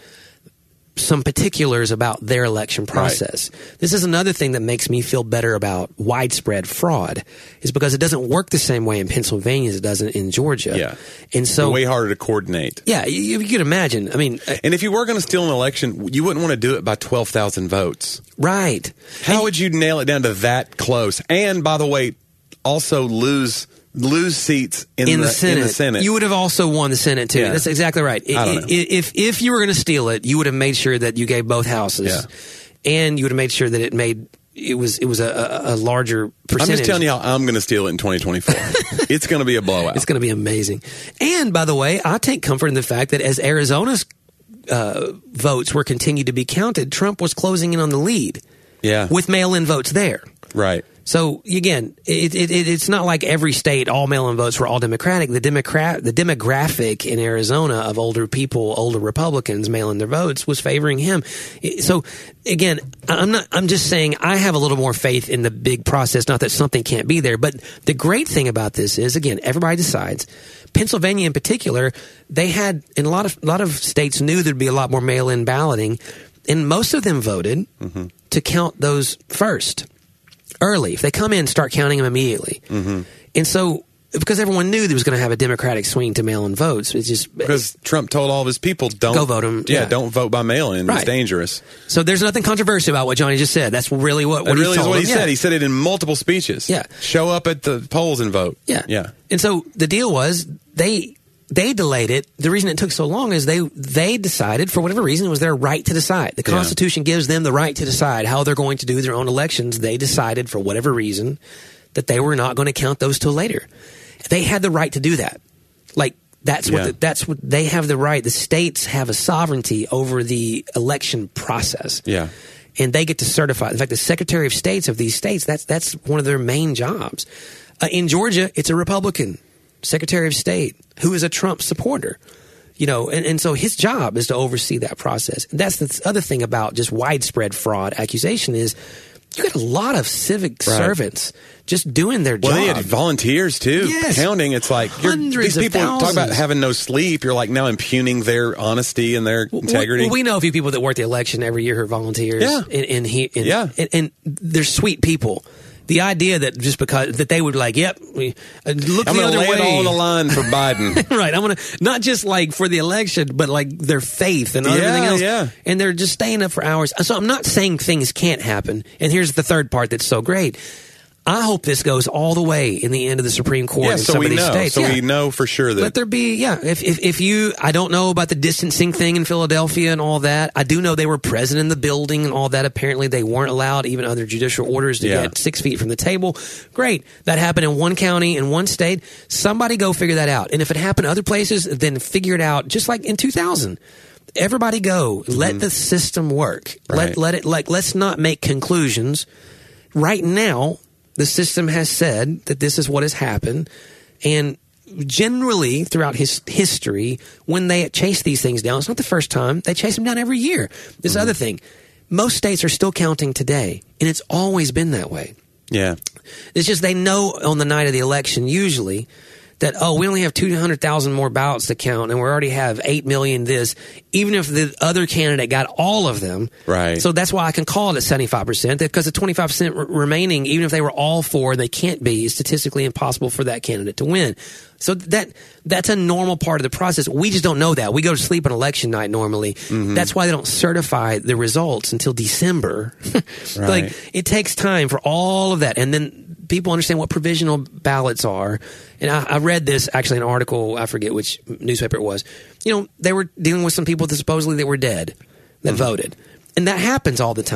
some particulars about their election process. Right. This is another thing that makes me feel better about widespread fraud, is because it doesn't work the same way in Pennsylvania as it does in, in Georgia. Yeah. And so way harder to coordinate. Yeah, you, you can imagine. I mean, and if you were going to steal an election, you wouldn't want to do it by twelve thousand votes. Right. How and, would you nail it down to that close? And by the way, also lose lose seats in, in, the, the, Senate. in the Senate. You would have also won the Senate too. Yeah. That's exactly right. I don't know. If if you were going to steal it, you would have made sure that you gave both houses, yeah. and you would have made sure that it made it was it was a, a, a larger percentage. I'm just telling you how I'm going to steal it in twenty twenty-four. It's going to be a blowout. It's going to be amazing. And by the way, I take comfort in the fact that as Arizona's uh, votes were continued to be counted, Trump was closing in on the lead. Yeah, with mail-in votes there. Right. So again, it, it, it, it's not like every state, all mail-in votes were all Democratic. The Democrat, the demographic in Arizona of older people, older Republicans mailing their votes was favoring him. So again, I'm not. I'm just saying I have a little more faith in the big process. Not that something can't be there, but the great thing about this is, again, everybody decides. Pennsylvania, in particular, they had in a lot of a lot of states knew there'd be a lot more mail-in balloting, and most of them voted mm-hmm. to count those first. Early. If they come in and start counting them immediately. Mm-hmm. And so, because everyone knew there was going to have a Democratic swing to mail-in votes. It's just because Trump told all of his people, don't go vote them. Yeah, yeah. don't vote by mail-in. Right. It's dangerous. So there's nothing controversial about what Johnny just said. That's really what, what it really he told is what them. he yeah. said. He said it in multiple speeches. Yeah. Show up at the polls and vote. Yeah. Yeah. And so the deal was they they delayed it. The reason it took so long is they they decided, for whatever reason, it was their right to decide. The Constitution yeah. gives them the right to decide how they're going to do their own elections. They decided, for whatever reason, that they were not going to count those till later. They had the right to do that. Like, that's what yeah. the, that's what they have the right. The states have a sovereignty over the election process. Yeah. And they get to certify. In fact, the Secretary of States of these states, that's that's one of their main jobs. Uh, in Georgia, it's a Republican Secretary of State who is a Trump supporter. You know, and, and so his job is to oversee that process. And that's the other thing about just widespread fraud accusation is you got a lot of civic right. servants just doing their job. Well, they had volunteers too. Yes. Counting. It's like you're, Hundreds these people of talk about thousands. having no sleep. You're like now impugning their honesty and their integrity. Well, we know a few people that work the election every year who are volunteers. Yeah. And, and, he, and, yeah. and, and they're sweet people. The idea that just because that they would like, yep, we, uh, look I'm the gonna other lay way. it all on the line for Biden. Right. I'm going to, not just like for the election, but like their faith and yeah, everything else. Yeah. And they're just staying up for hours. So I'm not saying things can't happen. And here's the third part that's so great. I hope this goes all the way in the end of the Supreme Court yeah, in so some we of these know. states. So yeah. we know for sure that. Let there be, yeah. If, if if you, I don't know about the distancing thing in Philadelphia and all that. I do know they were present in the building and all that. Apparently they weren't allowed even under judicial orders to yeah. get six feet from the table. Great. That happened in one county, in one state. Somebody go figure that out. And if it happened other places, then figure it out. Just like in two thousand. Everybody go. Let mm-hmm. the system work. Right. Let let it, like, let's not make conclusions. Right now, the system has said that this is what has happened, and generally throughout his history, when they chase these things down, it's not the first time. They chase them down every year. This mm-hmm. other thing, most states are still counting today, and it's always been that way. Yeah. It's just they know on the night of the election usually that, oh, we only have two hundred thousand more ballots to count, and we already have eight million this, even if the other candidate got all of them. Right. So that's why I can call it at seventy-five percent, because the twenty-five percent r- remaining, even if they were all for, they can't be, is statistically impossible for that candidate to win. So that that's a normal part of the process. We just don't know that. We go to sleep on election night normally. Mm-hmm. That's why they don't certify the results until December. Right. Like, it takes time for all of that. And then people understand what provisional ballots are. And I, I read this, actually, an article, I forget which newspaper it was. You know, they were dealing with some people that supposedly they were dead that mm-hmm. voted. And that happens all the time.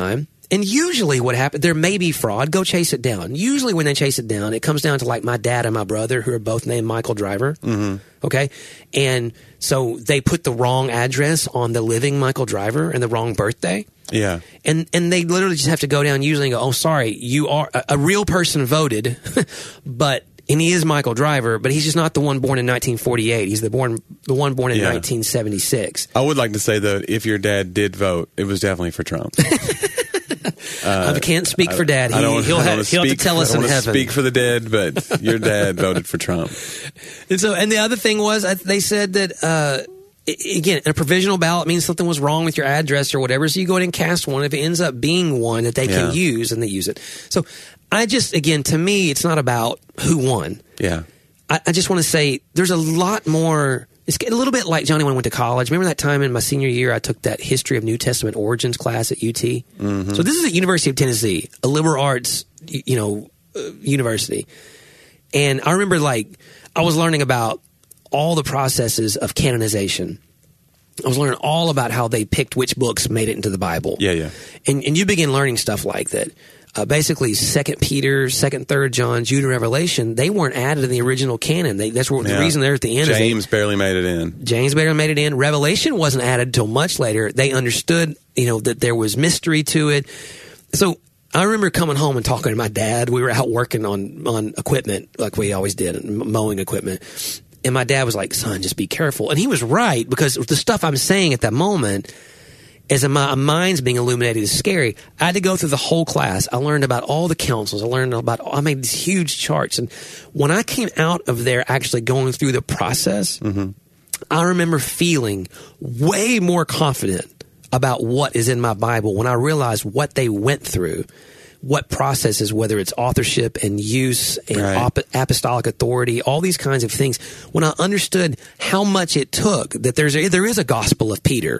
and usually what happens, there may be fraud. Go chase it down. Usually when they chase it down, it comes down to like my dad and my brother, who are both named Michael Driver. Mm-hmm. Okay. And so they put the wrong address on the living Michael Driver and the wrong birthday. Yeah. And and they literally just have to go down usually and go, oh, sorry, you are a, a real person voted, but and he is Michael Driver, but he's just not the one born in nineteen forty-eight. He's the born the one born in Yeah. nineteen seventy-six. I would like to say that if your dad did vote, it was definitely for Trump. Uh, I can't speak for Dad. He, I don't, he'll I don't have, wanna he'll have to speak- tell us I don't in wanna heaven. Speak for the dead, but your dad voted for Trump. And so, and the other thing was, uh, they said that uh, i- again, a provisional ballot means something was wrong with your address or whatever. So you go ahead and cast one. If it ends up being one that they can Yeah. use, and they use it. So, I just again, to me, it's not about who won. Yeah. I, I just want to say there's a lot more. It's a little bit like Johnny when I went to college. Remember that time in my senior year, I took that history of New Testament origins class at U T. Mm-hmm. So this is at University of Tennessee, a liberal arts, y- you know, uh, university. And I remember, like, I was learning about all the processes of canonization. I was learning all about how they picked which books made it into the Bible. Yeah, yeah. And and you begin learning stuff like that. Uh, basically, Second Peter, Second, Third John, Jude, and Revelation, they weren't added in the original canon. They, that's what, the Yeah. reason they're at the end. is they- James barely made it in. James barely made it in. Revelation wasn't added until much later. They understood, you know, that there was mystery to it. So I remember coming home and talking to my dad. We were out working on on equipment like we always did, m- mowing equipment. And my dad was like, "Son, just be careful." And he was right, because the stuff I'm saying at that moment, as my mind's being illuminated, is scary. I had to go through the whole class. I learned about all the councils. I learned about, I made these huge charts. And when I came out of there actually going through the process, Mm-hmm. I remember feeling way more confident about what is in my Bible when I realized what they went through, what processes, whether it's authorship and use and Right. op- apostolic authority, all these kinds of things. When I understood how much it took, that there's a, there is a gospel of Peter,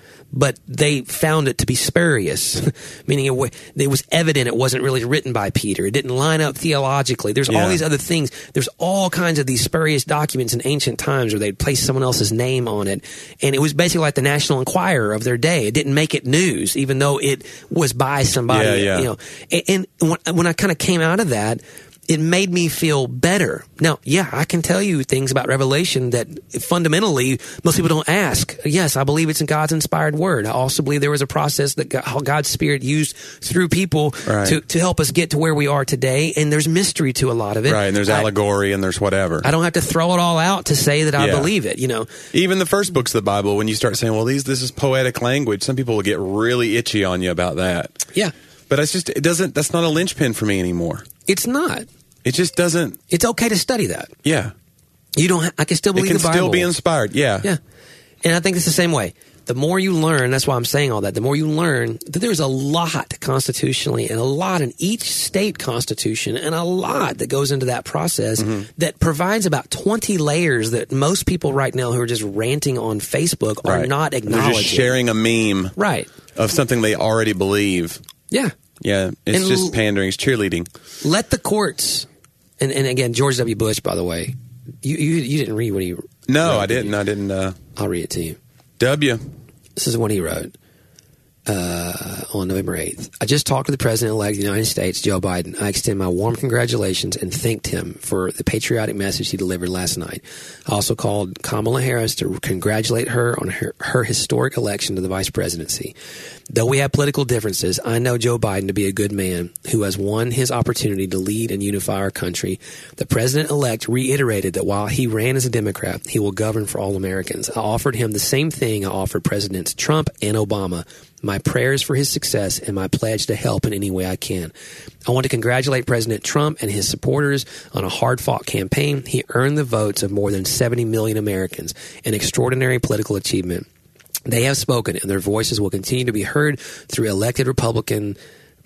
but they found it to be spurious, meaning it, wa- it was evident it wasn't really written by Peter. It didn't line up theologically. There's Yeah. all these other things. There's all kinds of these spurious documents in ancient times where they'd place someone else's name on it. And it was basically like the National Enquirer of their day. It didn't make it news, even though it was by somebody. Yeah, yeah. You know, and, and when, when I kind of came out of that, it made me feel better. Now, yeah, I can tell you things about Revelation that fundamentally most people don't ask. Yes, I believe it's in God's inspired word. I also believe there was a process that God, how God's Spirit used through people Right. to, to help us get to where we are today. And there's mystery to a lot of it. Right, and there's I, allegory and there's whatever. I don't have to throw it all out to say that I Yeah. believe it, you know. Even the first books of the Bible, when you start saying, well, these this is poetic language, some people will get really itchy on you about that. Yeah. But it's just, it doesn't, that's not a linchpin for me anymore. It's not. It just doesn't, It's okay to study that. yeah. You don't ha- I can still It believe can the Bible. still be inspired, yeah. Yeah. And I think it's the same way. The more you learn, that's why I'm saying all that, the more you learn that there's a lot constitutionally and a lot in each state constitution and a lot that goes into that process Mm-hmm. that provides about twenty layers that most people right now who are just ranting on Facebook are Right. not They're acknowledging. just sharing a meme Right. of something they already believe. Yeah. Yeah, it's And just l- pandering, it's cheerleading. Let the courts, and, and again, George W. Bush, by the way, you, you, you didn't read what he wrote. No, I did didn't. you? I didn't. Uh, I'll read it to you. W. This is what he wrote uh, on November eighth. I just talked to the President-elect of the United States, Joe Biden. I extend my warm congratulations and thanked him for the patriotic message he delivered last night. I also called Kamala Harris to congratulate her on her, her historic election to the vice presidency. Though we have political differences, I know Joe Biden to be a good man who has won his opportunity to lead and unify our country. The president-elect reiterated that while he ran as a Democrat, he will govern for all Americans. I offered him the same thing I offered Presidents Trump and Obama, my prayers for his success and my pledge to help in any way I can. I want to congratulate President Trump and his supporters on a hard-fought campaign. He earned the votes of more than seventy million Americans, an extraordinary political achievement. They have spoken, and their voices will continue to be heard through elected Republican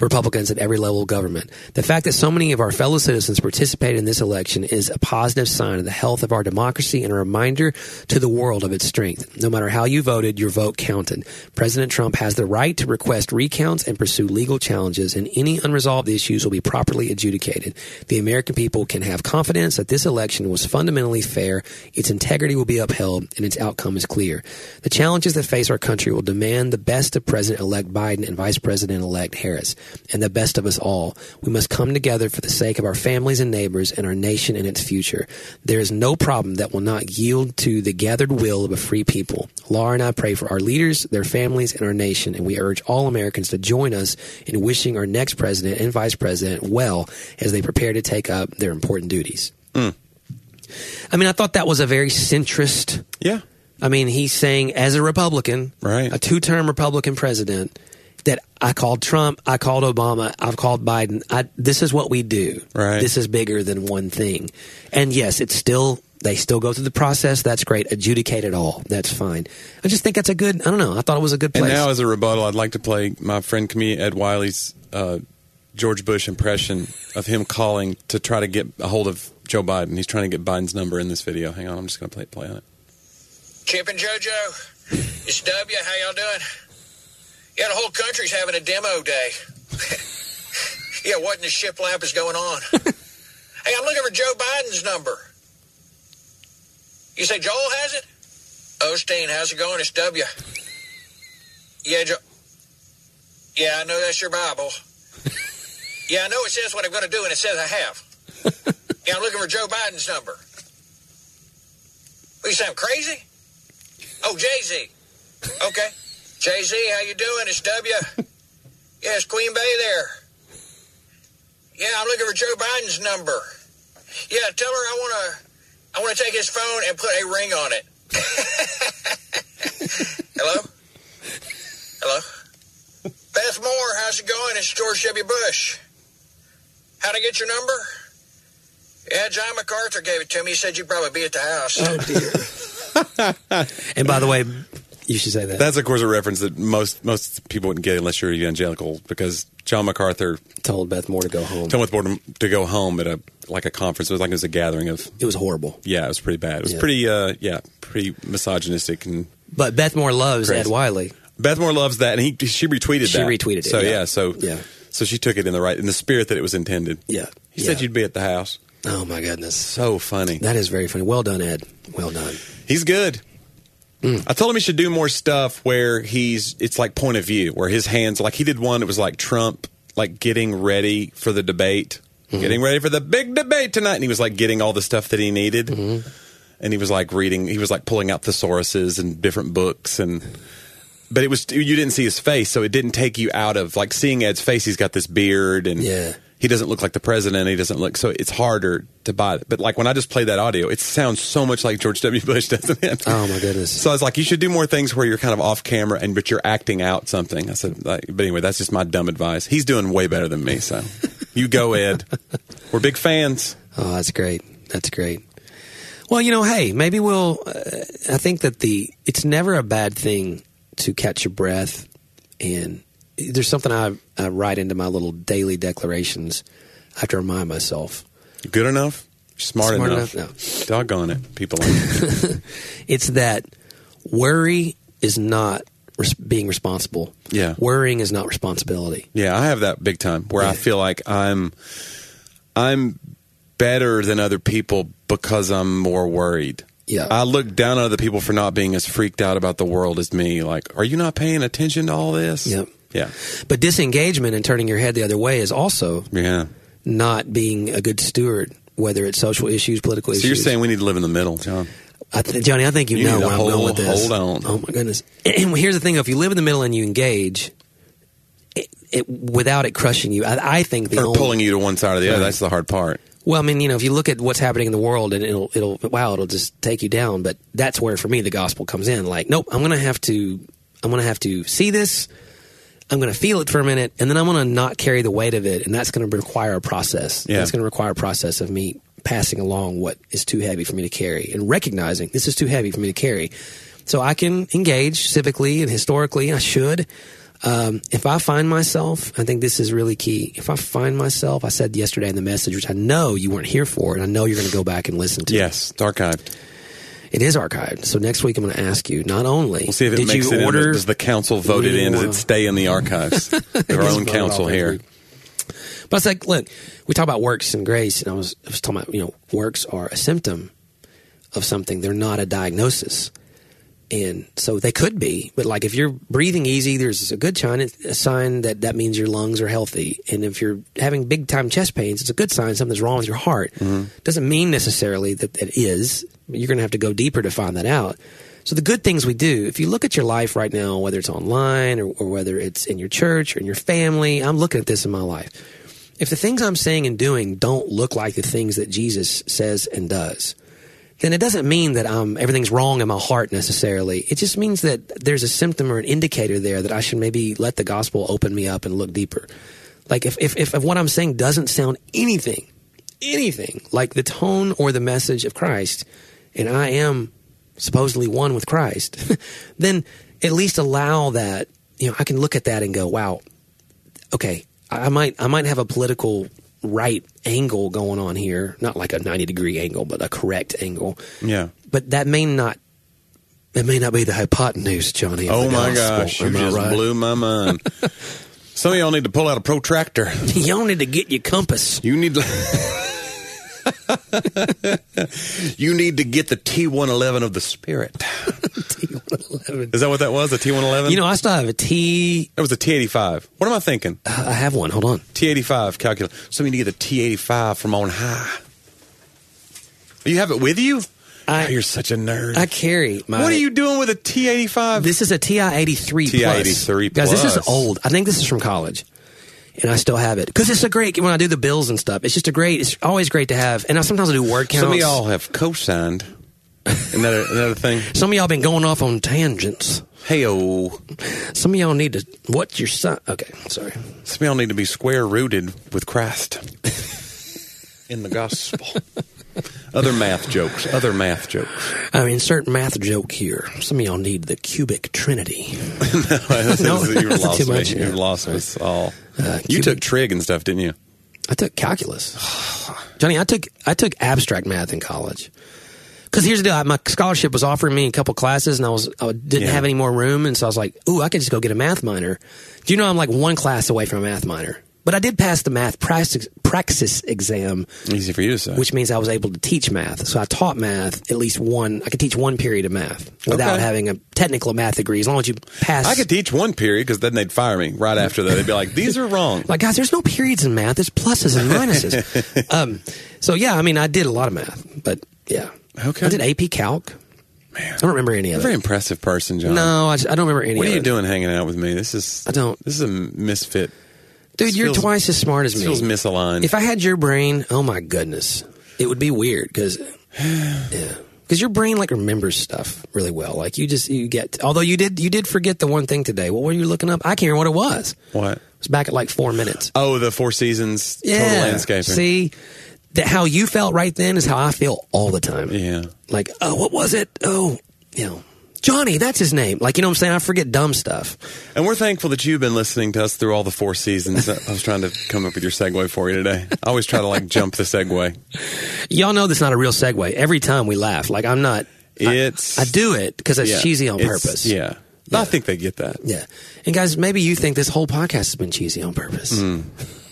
Republicans at every level of government. The fact that so many of our fellow citizens participated in this election is a positive sign of the health of our democracy and a reminder to the world of its strength. No matter how you voted, your vote counted. President Trump has the right to request recounts and pursue legal challenges, and any unresolved issues will be properly adjudicated. The American people can have confidence that this election was fundamentally fair, its integrity will be upheld, and its outcome is clear. The challenges that face our country will demand the best of President-elect Biden and Vice President-elect Harris, and the best of us all. We must come together for the sake of our families and neighbors and our nation and its future. There is no problem that will not yield to the gathered will of a free people. Laura and I pray for our leaders, their families, and our nation, and we urge all Americans to join us in wishing our next president and vice president well as they prepare to take up their important duties. Mm. I mean, I thought that was a very centrist. Yeah. I mean, he's saying, as a Republican, right. a two-term Republican president, that I called Trump, I called Obama, I've called Biden. I, this is what we do. Right. This is bigger than one thing. And yes, it's still, they still go through the process. That's great. Adjudicate it all. That's fine. I just think that's a good, I don't know. I thought it was a good place. And now as a rebuttal, I'd like to play my friend comedian Ed Wiley's uh, George Bush impression of him calling to try to get a hold of Joe Biden. He's trying to get Biden's number in this video. Hang on, I'm just going to play play on it. Chip and JoJo, it's W. How y'all doing? Yeah, the whole country's having a demo day. Yeah, what in the shiplap is going on? Hey, I'm looking for Joe Biden's number. You say Joel has it? Osteen, how's it going? It's W. Yeah, Joe. Yeah, I know that's your Bible. Yeah, I know it says what I'm going to do, and it says I have. Yeah, I'm looking for Joe Biden's number. What, you sound crazy? Oh, Jay-Z. Okay. Jay-Z, how you doing? It's W. Yeah, it's Queen Bay there. Yeah, I'm looking for Joe Biden's number. Yeah, tell her I want to I want to take his phone and put a ring on it. Hello? Hello? Beth Moore, how's it going? It's George W. Bush. How'd I get your number? Yeah, John MacArthur gave it to me. He said you'd probably be at the house. Oh, dear. And by the way, you should say that. That's, of course, a reference that most most people wouldn't get unless you're evangelical, because John MacArthur told Beth Moore to go home. Told Beth Moore to go home at a like a conference. It was like it was a gathering of. It was horrible. Yeah, it was pretty bad. It was yeah. pretty, uh, yeah, pretty misogynistic and. But Beth Moore loves crazy. Ed Wiley. Beth Moore loves that, and he she retweeted she that. She retweeted it. So yeah. yeah, so yeah. so she took it in the right in the spirit that it was intended. Yeah, he yeah. said you'd be at the house. Oh my goodness, so funny. That is very funny. Well done, Ed. Well done. He's good. Mm. I told him he should do more stuff where he's, it's like point of view, where his hands, like he did one that was like Trump, like getting ready for the debate, mm-hmm. getting ready for the big debate tonight. And he was like getting all the stuff that he needed. Mm-hmm. And he was like reading, he was like pulling out thesauruses and different books. And, but it was, you didn't see his face. So it didn't take you out of like seeing Ed's face. He's got this beard and yeah. he doesn't look like the president. He doesn't look, so it's harder to buy it. But like when I just play that audio, it sounds so much like George W. Bush, doesn't it? Oh my goodness. So I was like, you should do more things where you're kind of off camera and but you're acting out something. I said, like, but anyway, that's just my dumb advice. He's doing way better than me. So you go, Ed. We're big fans. Oh, that's great. That's great. Well, you know, hey, maybe we'll, uh, I think that the, it's never a bad thing to catch your breath. And there's something I, I write into my little daily declarations. I have to remind myself. Good enough? Smart, Smart enough? enough? No. Doggone it. People like it. It's that worry is not res- being responsible. Yeah. Worrying is not responsibility. Yeah, I have that big time where yeah. I feel like I'm I'm better than other people because I'm more worried. Yeah. I look down on other people for not being as freaked out about the world as me. Like, are you not paying attention to all this? Yep. Yeah. But disengagement and turning your head the other way is also yeah. not being a good steward, whether it's social issues, political so issues. So you're saying we need to live in the middle, John? I th- Johnny, I think you, you know where I'm hold, going with this. Hold on. Oh, my goodness. And here's the thing. If you live in the middle and you engage, it, it, without it crushing you, I, I think the Or only, pulling you to one side or the other, right. that's the hard part. Well, I mean, you know, if you look at what's happening in the world, and it'll, it'll, wow, it'll just take you down. But that's where, for me, the gospel comes in. Like, nope, I'm going to have to, I'm going to have to see this. I'm going to feel it for a minute, and then I'm going to not carry the weight of it, and that's going to require a process. Yeah. It's going to require a process of me passing along what is too heavy for me to carry and recognizing this is too heavy for me to carry. So I can engage civically and historically. I should. Um, if I find myself, I think this is really key. If I find myself, I said yesterday in the message, which I know you weren't here for, and I know you're going to go back and listen to. Yes, it's archived. It is archived. So next week I'm going to ask you, not only we'll see if it did makes you it order... in. Does the council vote it in? Does it stay in the archives? Our own council here. But it's like, look, we talk about works and grace, and I was, I was talking about, you know, works are a symptom of something. They're not a diagnosis. And so they could be, but like if you're breathing easy, there's a good sign, a sign that that means your lungs are healthy. And if you're having big time chest pains, it's a good sign something's wrong with your heart. Mm-hmm. Doesn't mean necessarily that it is. You're going to have to go deeper to find that out. So the good things we do, if you look at your life right now, whether it's online or, or whether it's in your church or in your family, I'm looking at this in my life. If the things I'm saying and doing don't look like the things that Jesus says and does, then it doesn't mean that um, everything's wrong in my heart necessarily. It just means that there's a symptom or an indicator there that I should maybe let the gospel open me up and look deeper. Like if, if, if what I'm saying doesn't sound anything, anything like the tone or the message of Christ, and I am supposedly one with Christ, then at least allow that, you know, I can look at that and go, wow, okay, I might I might have a political right angle going on here, not like a ninety degree angle, but a correct angle. Yeah. But that may not, it may not be the hypotenuse, Johnny. Oh my gosh, you just right? blew my mind. Some of y'all need to pull out a protractor. Y'all need to get your compass. You need to... You need to get the T one eleven of the Spirit. T one eleven. Is that what that was, the T one eleven? You know, I still have a T... It was a T eighty-five. What am I thinking? Uh, I have one. Hold on. T eighty-five calculator. So we need to get the T eighty-five from on high. You have it with you? I, oh, you're such a nerd. I carry my... What are you doing with a T eighty-five? This is a T I eighty-three T I eighty-three plus. plus. Guys, this is old. I think this is from college. And I still have it. Because it's a great, when I do the bills and stuff, it's just a great, it's always great to have. And I sometimes I do word counts. Some of y'all have co-signed. Another, another thing. Some of y'all been going off on tangents. Hey-o. Some of y'all need to, what's your son? Okay, sorry. Some of y'all need to be square rooted with Christ in the gospel. Other math jokes. Other math jokes. I mean, insert math joke here. Some of y'all need the cubic trinity. no, no you've lost too me. much. You've lost us all. Uh, you cubic, took trig and stuff, didn't you? I took calculus. Johnny, I took I took abstract math in college. Because here's the deal. My scholarship was offering me a couple classes, and I was I didn't yeah. have any more room, and so I was like, ooh, I could just go get a math minor. Do you know I'm like one class away from a math minor? But I did pass the math praxis, praxis exam. Easy for you to say. Which means I was able to teach math. So I taught math at least one. I could teach one period of math without okay. having a technical math degree. As long as you pass. I could teach one period because then they'd fire me right after that. They'd be like, these are wrong. Like, guys, there's no periods in math. There's pluses and minuses. um, so, yeah, I mean, I did a lot of math. But, yeah. Okay. I did A P Calc. Man. I don't remember any You're of a very it. impressive person, John. No, I, just, I don't remember any what of it. What are you doing hanging out with me? This is... I don't. This is a misfit. Dude, this you're feels, twice as smart as this me. feels misaligned. If I had your brain, oh my goodness, it would be weird because, yeah, because your brain like remembers stuff really well. Like you just you get. Although you did you did forget the one thing today. What were you looking up? I can't remember what it was. What? It was back at like four minutes. Oh, the Four Seasons yeah. total landscaping. See, that how you felt right then is how I feel all the time. Yeah. Like, oh, what was it? Oh, you know. Johnny, that's his name. Like, you know what I'm saying? I forget dumb stuff. And we're thankful that you've been listening to us through all the four seasons. I was trying to come up with your segue for you today. I always try to, like, jump the segue. Y'all know that's not a real segue. Every time we laugh. Like, I'm not... It's... I, I do it because it's yeah, cheesy on it's, purpose. Yeah. yeah. I think they get that. Yeah. And, guys, maybe you think this whole podcast has been cheesy on purpose. Mm.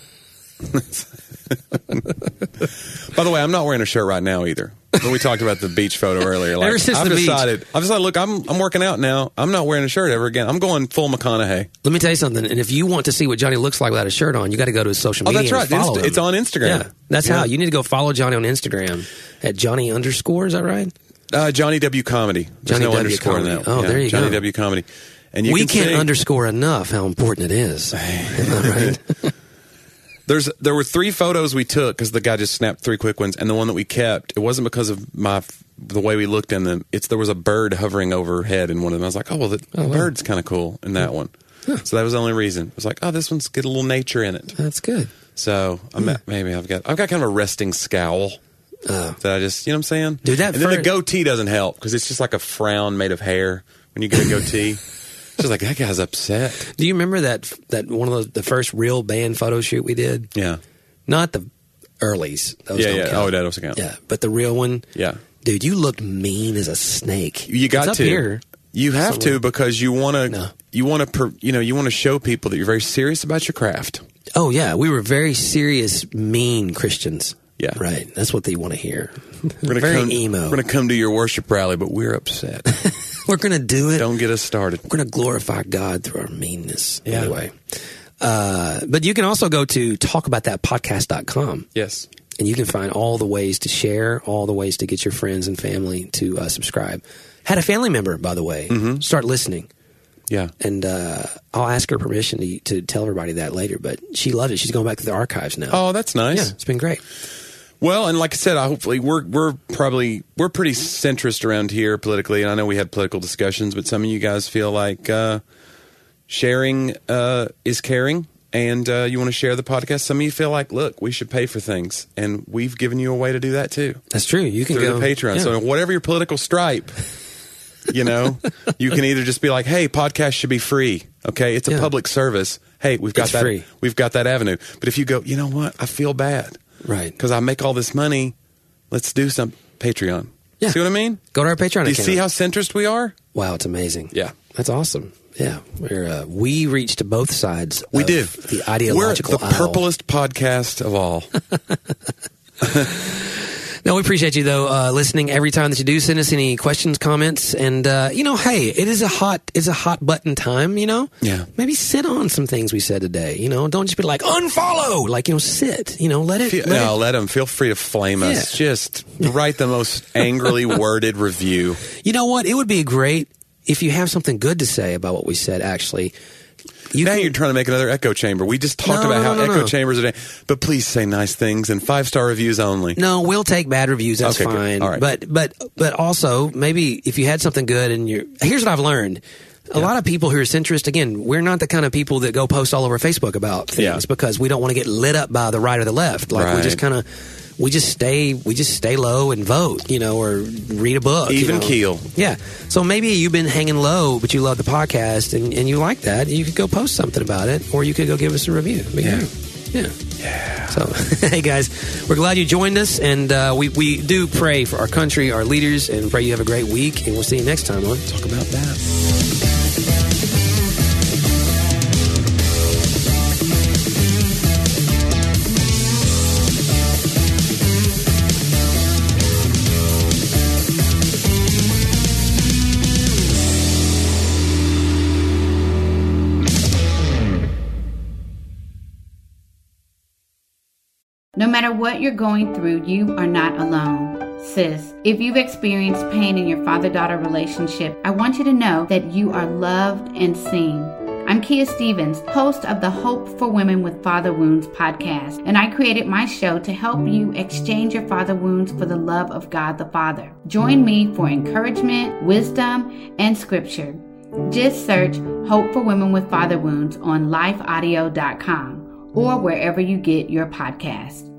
By the way, I'm not wearing a shirt right now either. When we talked about the beach photo earlier, like, ever since I've the decided, beach. I've decided, look, I'm I'm working out now. I'm not wearing a shirt ever again. I'm going full McConaughey. Let me tell you something. And if you want to see what Johnny looks like without a shirt on, you got to go to his social media. Oh, that's right. And follow Insta- him. it's on Instagram. Yeah, that's yeah. how you need to go follow Johnny on Instagram at Johnny underscore. Is that right? Uh, Johnny W Comedy. There's Johnny no W underscore Comedy. in that. Oh, yeah, there you Johnny go. W Comedy. And you we can can't see, underscore enough how important it is. Isn't that right? There's there were three photos we took because the guy just snapped three quick ones, and the one that we kept, it wasn't because of my the way we looked in them. It's there was a bird hovering overhead in one of them. I was like, oh well, the, oh, the wow. bird's kind of cool in that one. Huh. So that was the only reason. I was like, oh, this one's got a little nature in it. That's good. So I'm at, maybe I've got I've got kind of a resting scowl. Uh, that I just you know what I'm saying, dude. That and first, then the goatee doesn't help because it's just like a frown made of hair when you get a goatee. She's like, that guy's upset. Do you remember that that one of the, the first real band photo shoot we did? Yeah. Not the earlies. Those Yeah, don't yeah. count. Oh, that doesn't count. Yeah, but the real one. Yeah. Dude, you looked mean as a snake. You got it's to. Up here. You have Somewhere. to because you want to. No. You want to. You know. You want to show people that you're very serious about your craft. Oh, yeah. We were very serious, mean Christians. Yeah. Right. That's what they want to hear. We're gonna very come, emo. We're going to come to your worship rally, but we're upset. We're going to do it. Don't get us started. We're going to glorify God through our meanness. Yeah. Anyway. Uh, but you can also go to talk about that podcast dot com. Yes. And you can find all the ways to share, all the ways to get your friends and family to uh, subscribe. Had a family member, by the way, Mm-hmm. start listening. Yeah. And uh, I'll ask her permission to, to tell everybody that later. But she loved it. She's going back to the archives now. Oh, that's nice. Yeah, it's been great. Well, and like I said, I hopefully we're we're probably we're pretty centrist around here politically, and I know we had political discussions, but some of you guys feel like uh, sharing uh, is caring, and uh, you want to share the podcast. Some of you feel like, look, we should pay for things, and we've given you a way to do that too. That's true. You can through go the Patreon. yeah. So whatever your political stripe, you know, you can either just be like, hey, podcast should be free. Okay, it's a Yeah. public service. Hey, we've got It's that. free. We've got that avenue. But if you go, you know what, I feel bad. Right. Because I make all this money. Let's do some Patreon. Yeah. See what I mean? Go to our Patreon Do you account. see how centrist we are? Wow, it's amazing. Yeah. That's awesome. Yeah. We're, uh, we reach to both sides We of do. the ideological We're the aisle. purplest podcast of all. No, we appreciate you, though, uh, listening every time that you do. Send us any questions, comments, and, uh, you know, hey, it is a hot it's a hot button time, you know? Yeah. Maybe sit on some things we said today, you know? Don't just be like, unfollow! Like, you know, sit. You know, let it... Feel, let no, it- let them. Feel free to flame us. Yeah. Just write the most angrily worded review. You know what? It would be great if you have something good to say about what we said, actually. You Now can- you're trying to make another echo chamber. We just talked No, about no, how no, no, echo no. chambers are. But please say nice things and five star reviews only. No, we'll take bad reviews. That's Okay, good. fine. All right. But but but also maybe if you had something good and you here's what I've learned. A lot of people who are centrist, again, we're not the kind of people that go post all over Facebook about things Yeah. because we don't want to get lit up by the right or the left. Like we Right. just kind of we just stay we just stay low and vote, you know, or read a book. you Even know. keel. Yeah. So maybe you've been hanging low, but you love the podcast and, and you like that. You could go post something about it, or you could go give us a review. Be Yeah. great. Yeah. Yeah. So, hey guys, we're glad you joined us, and uh, we we do pray for our country, our leaders, and pray you have a great week. And we'll see you next time on Talk About That. No matter what you're going through, you are not alone. Sis, if you've experienced pain in your father-daughter relationship, I want you to know that you are loved and seen. I'm Kia Stevens, host of the Hope for Women with Father Wounds podcast, and I created my show to help you exchange your father wounds for the love of God the Father. Join me for encouragement, wisdom, and scripture. Just search Hope for Women with Father Wounds on life audio dot com or wherever you get your podcast.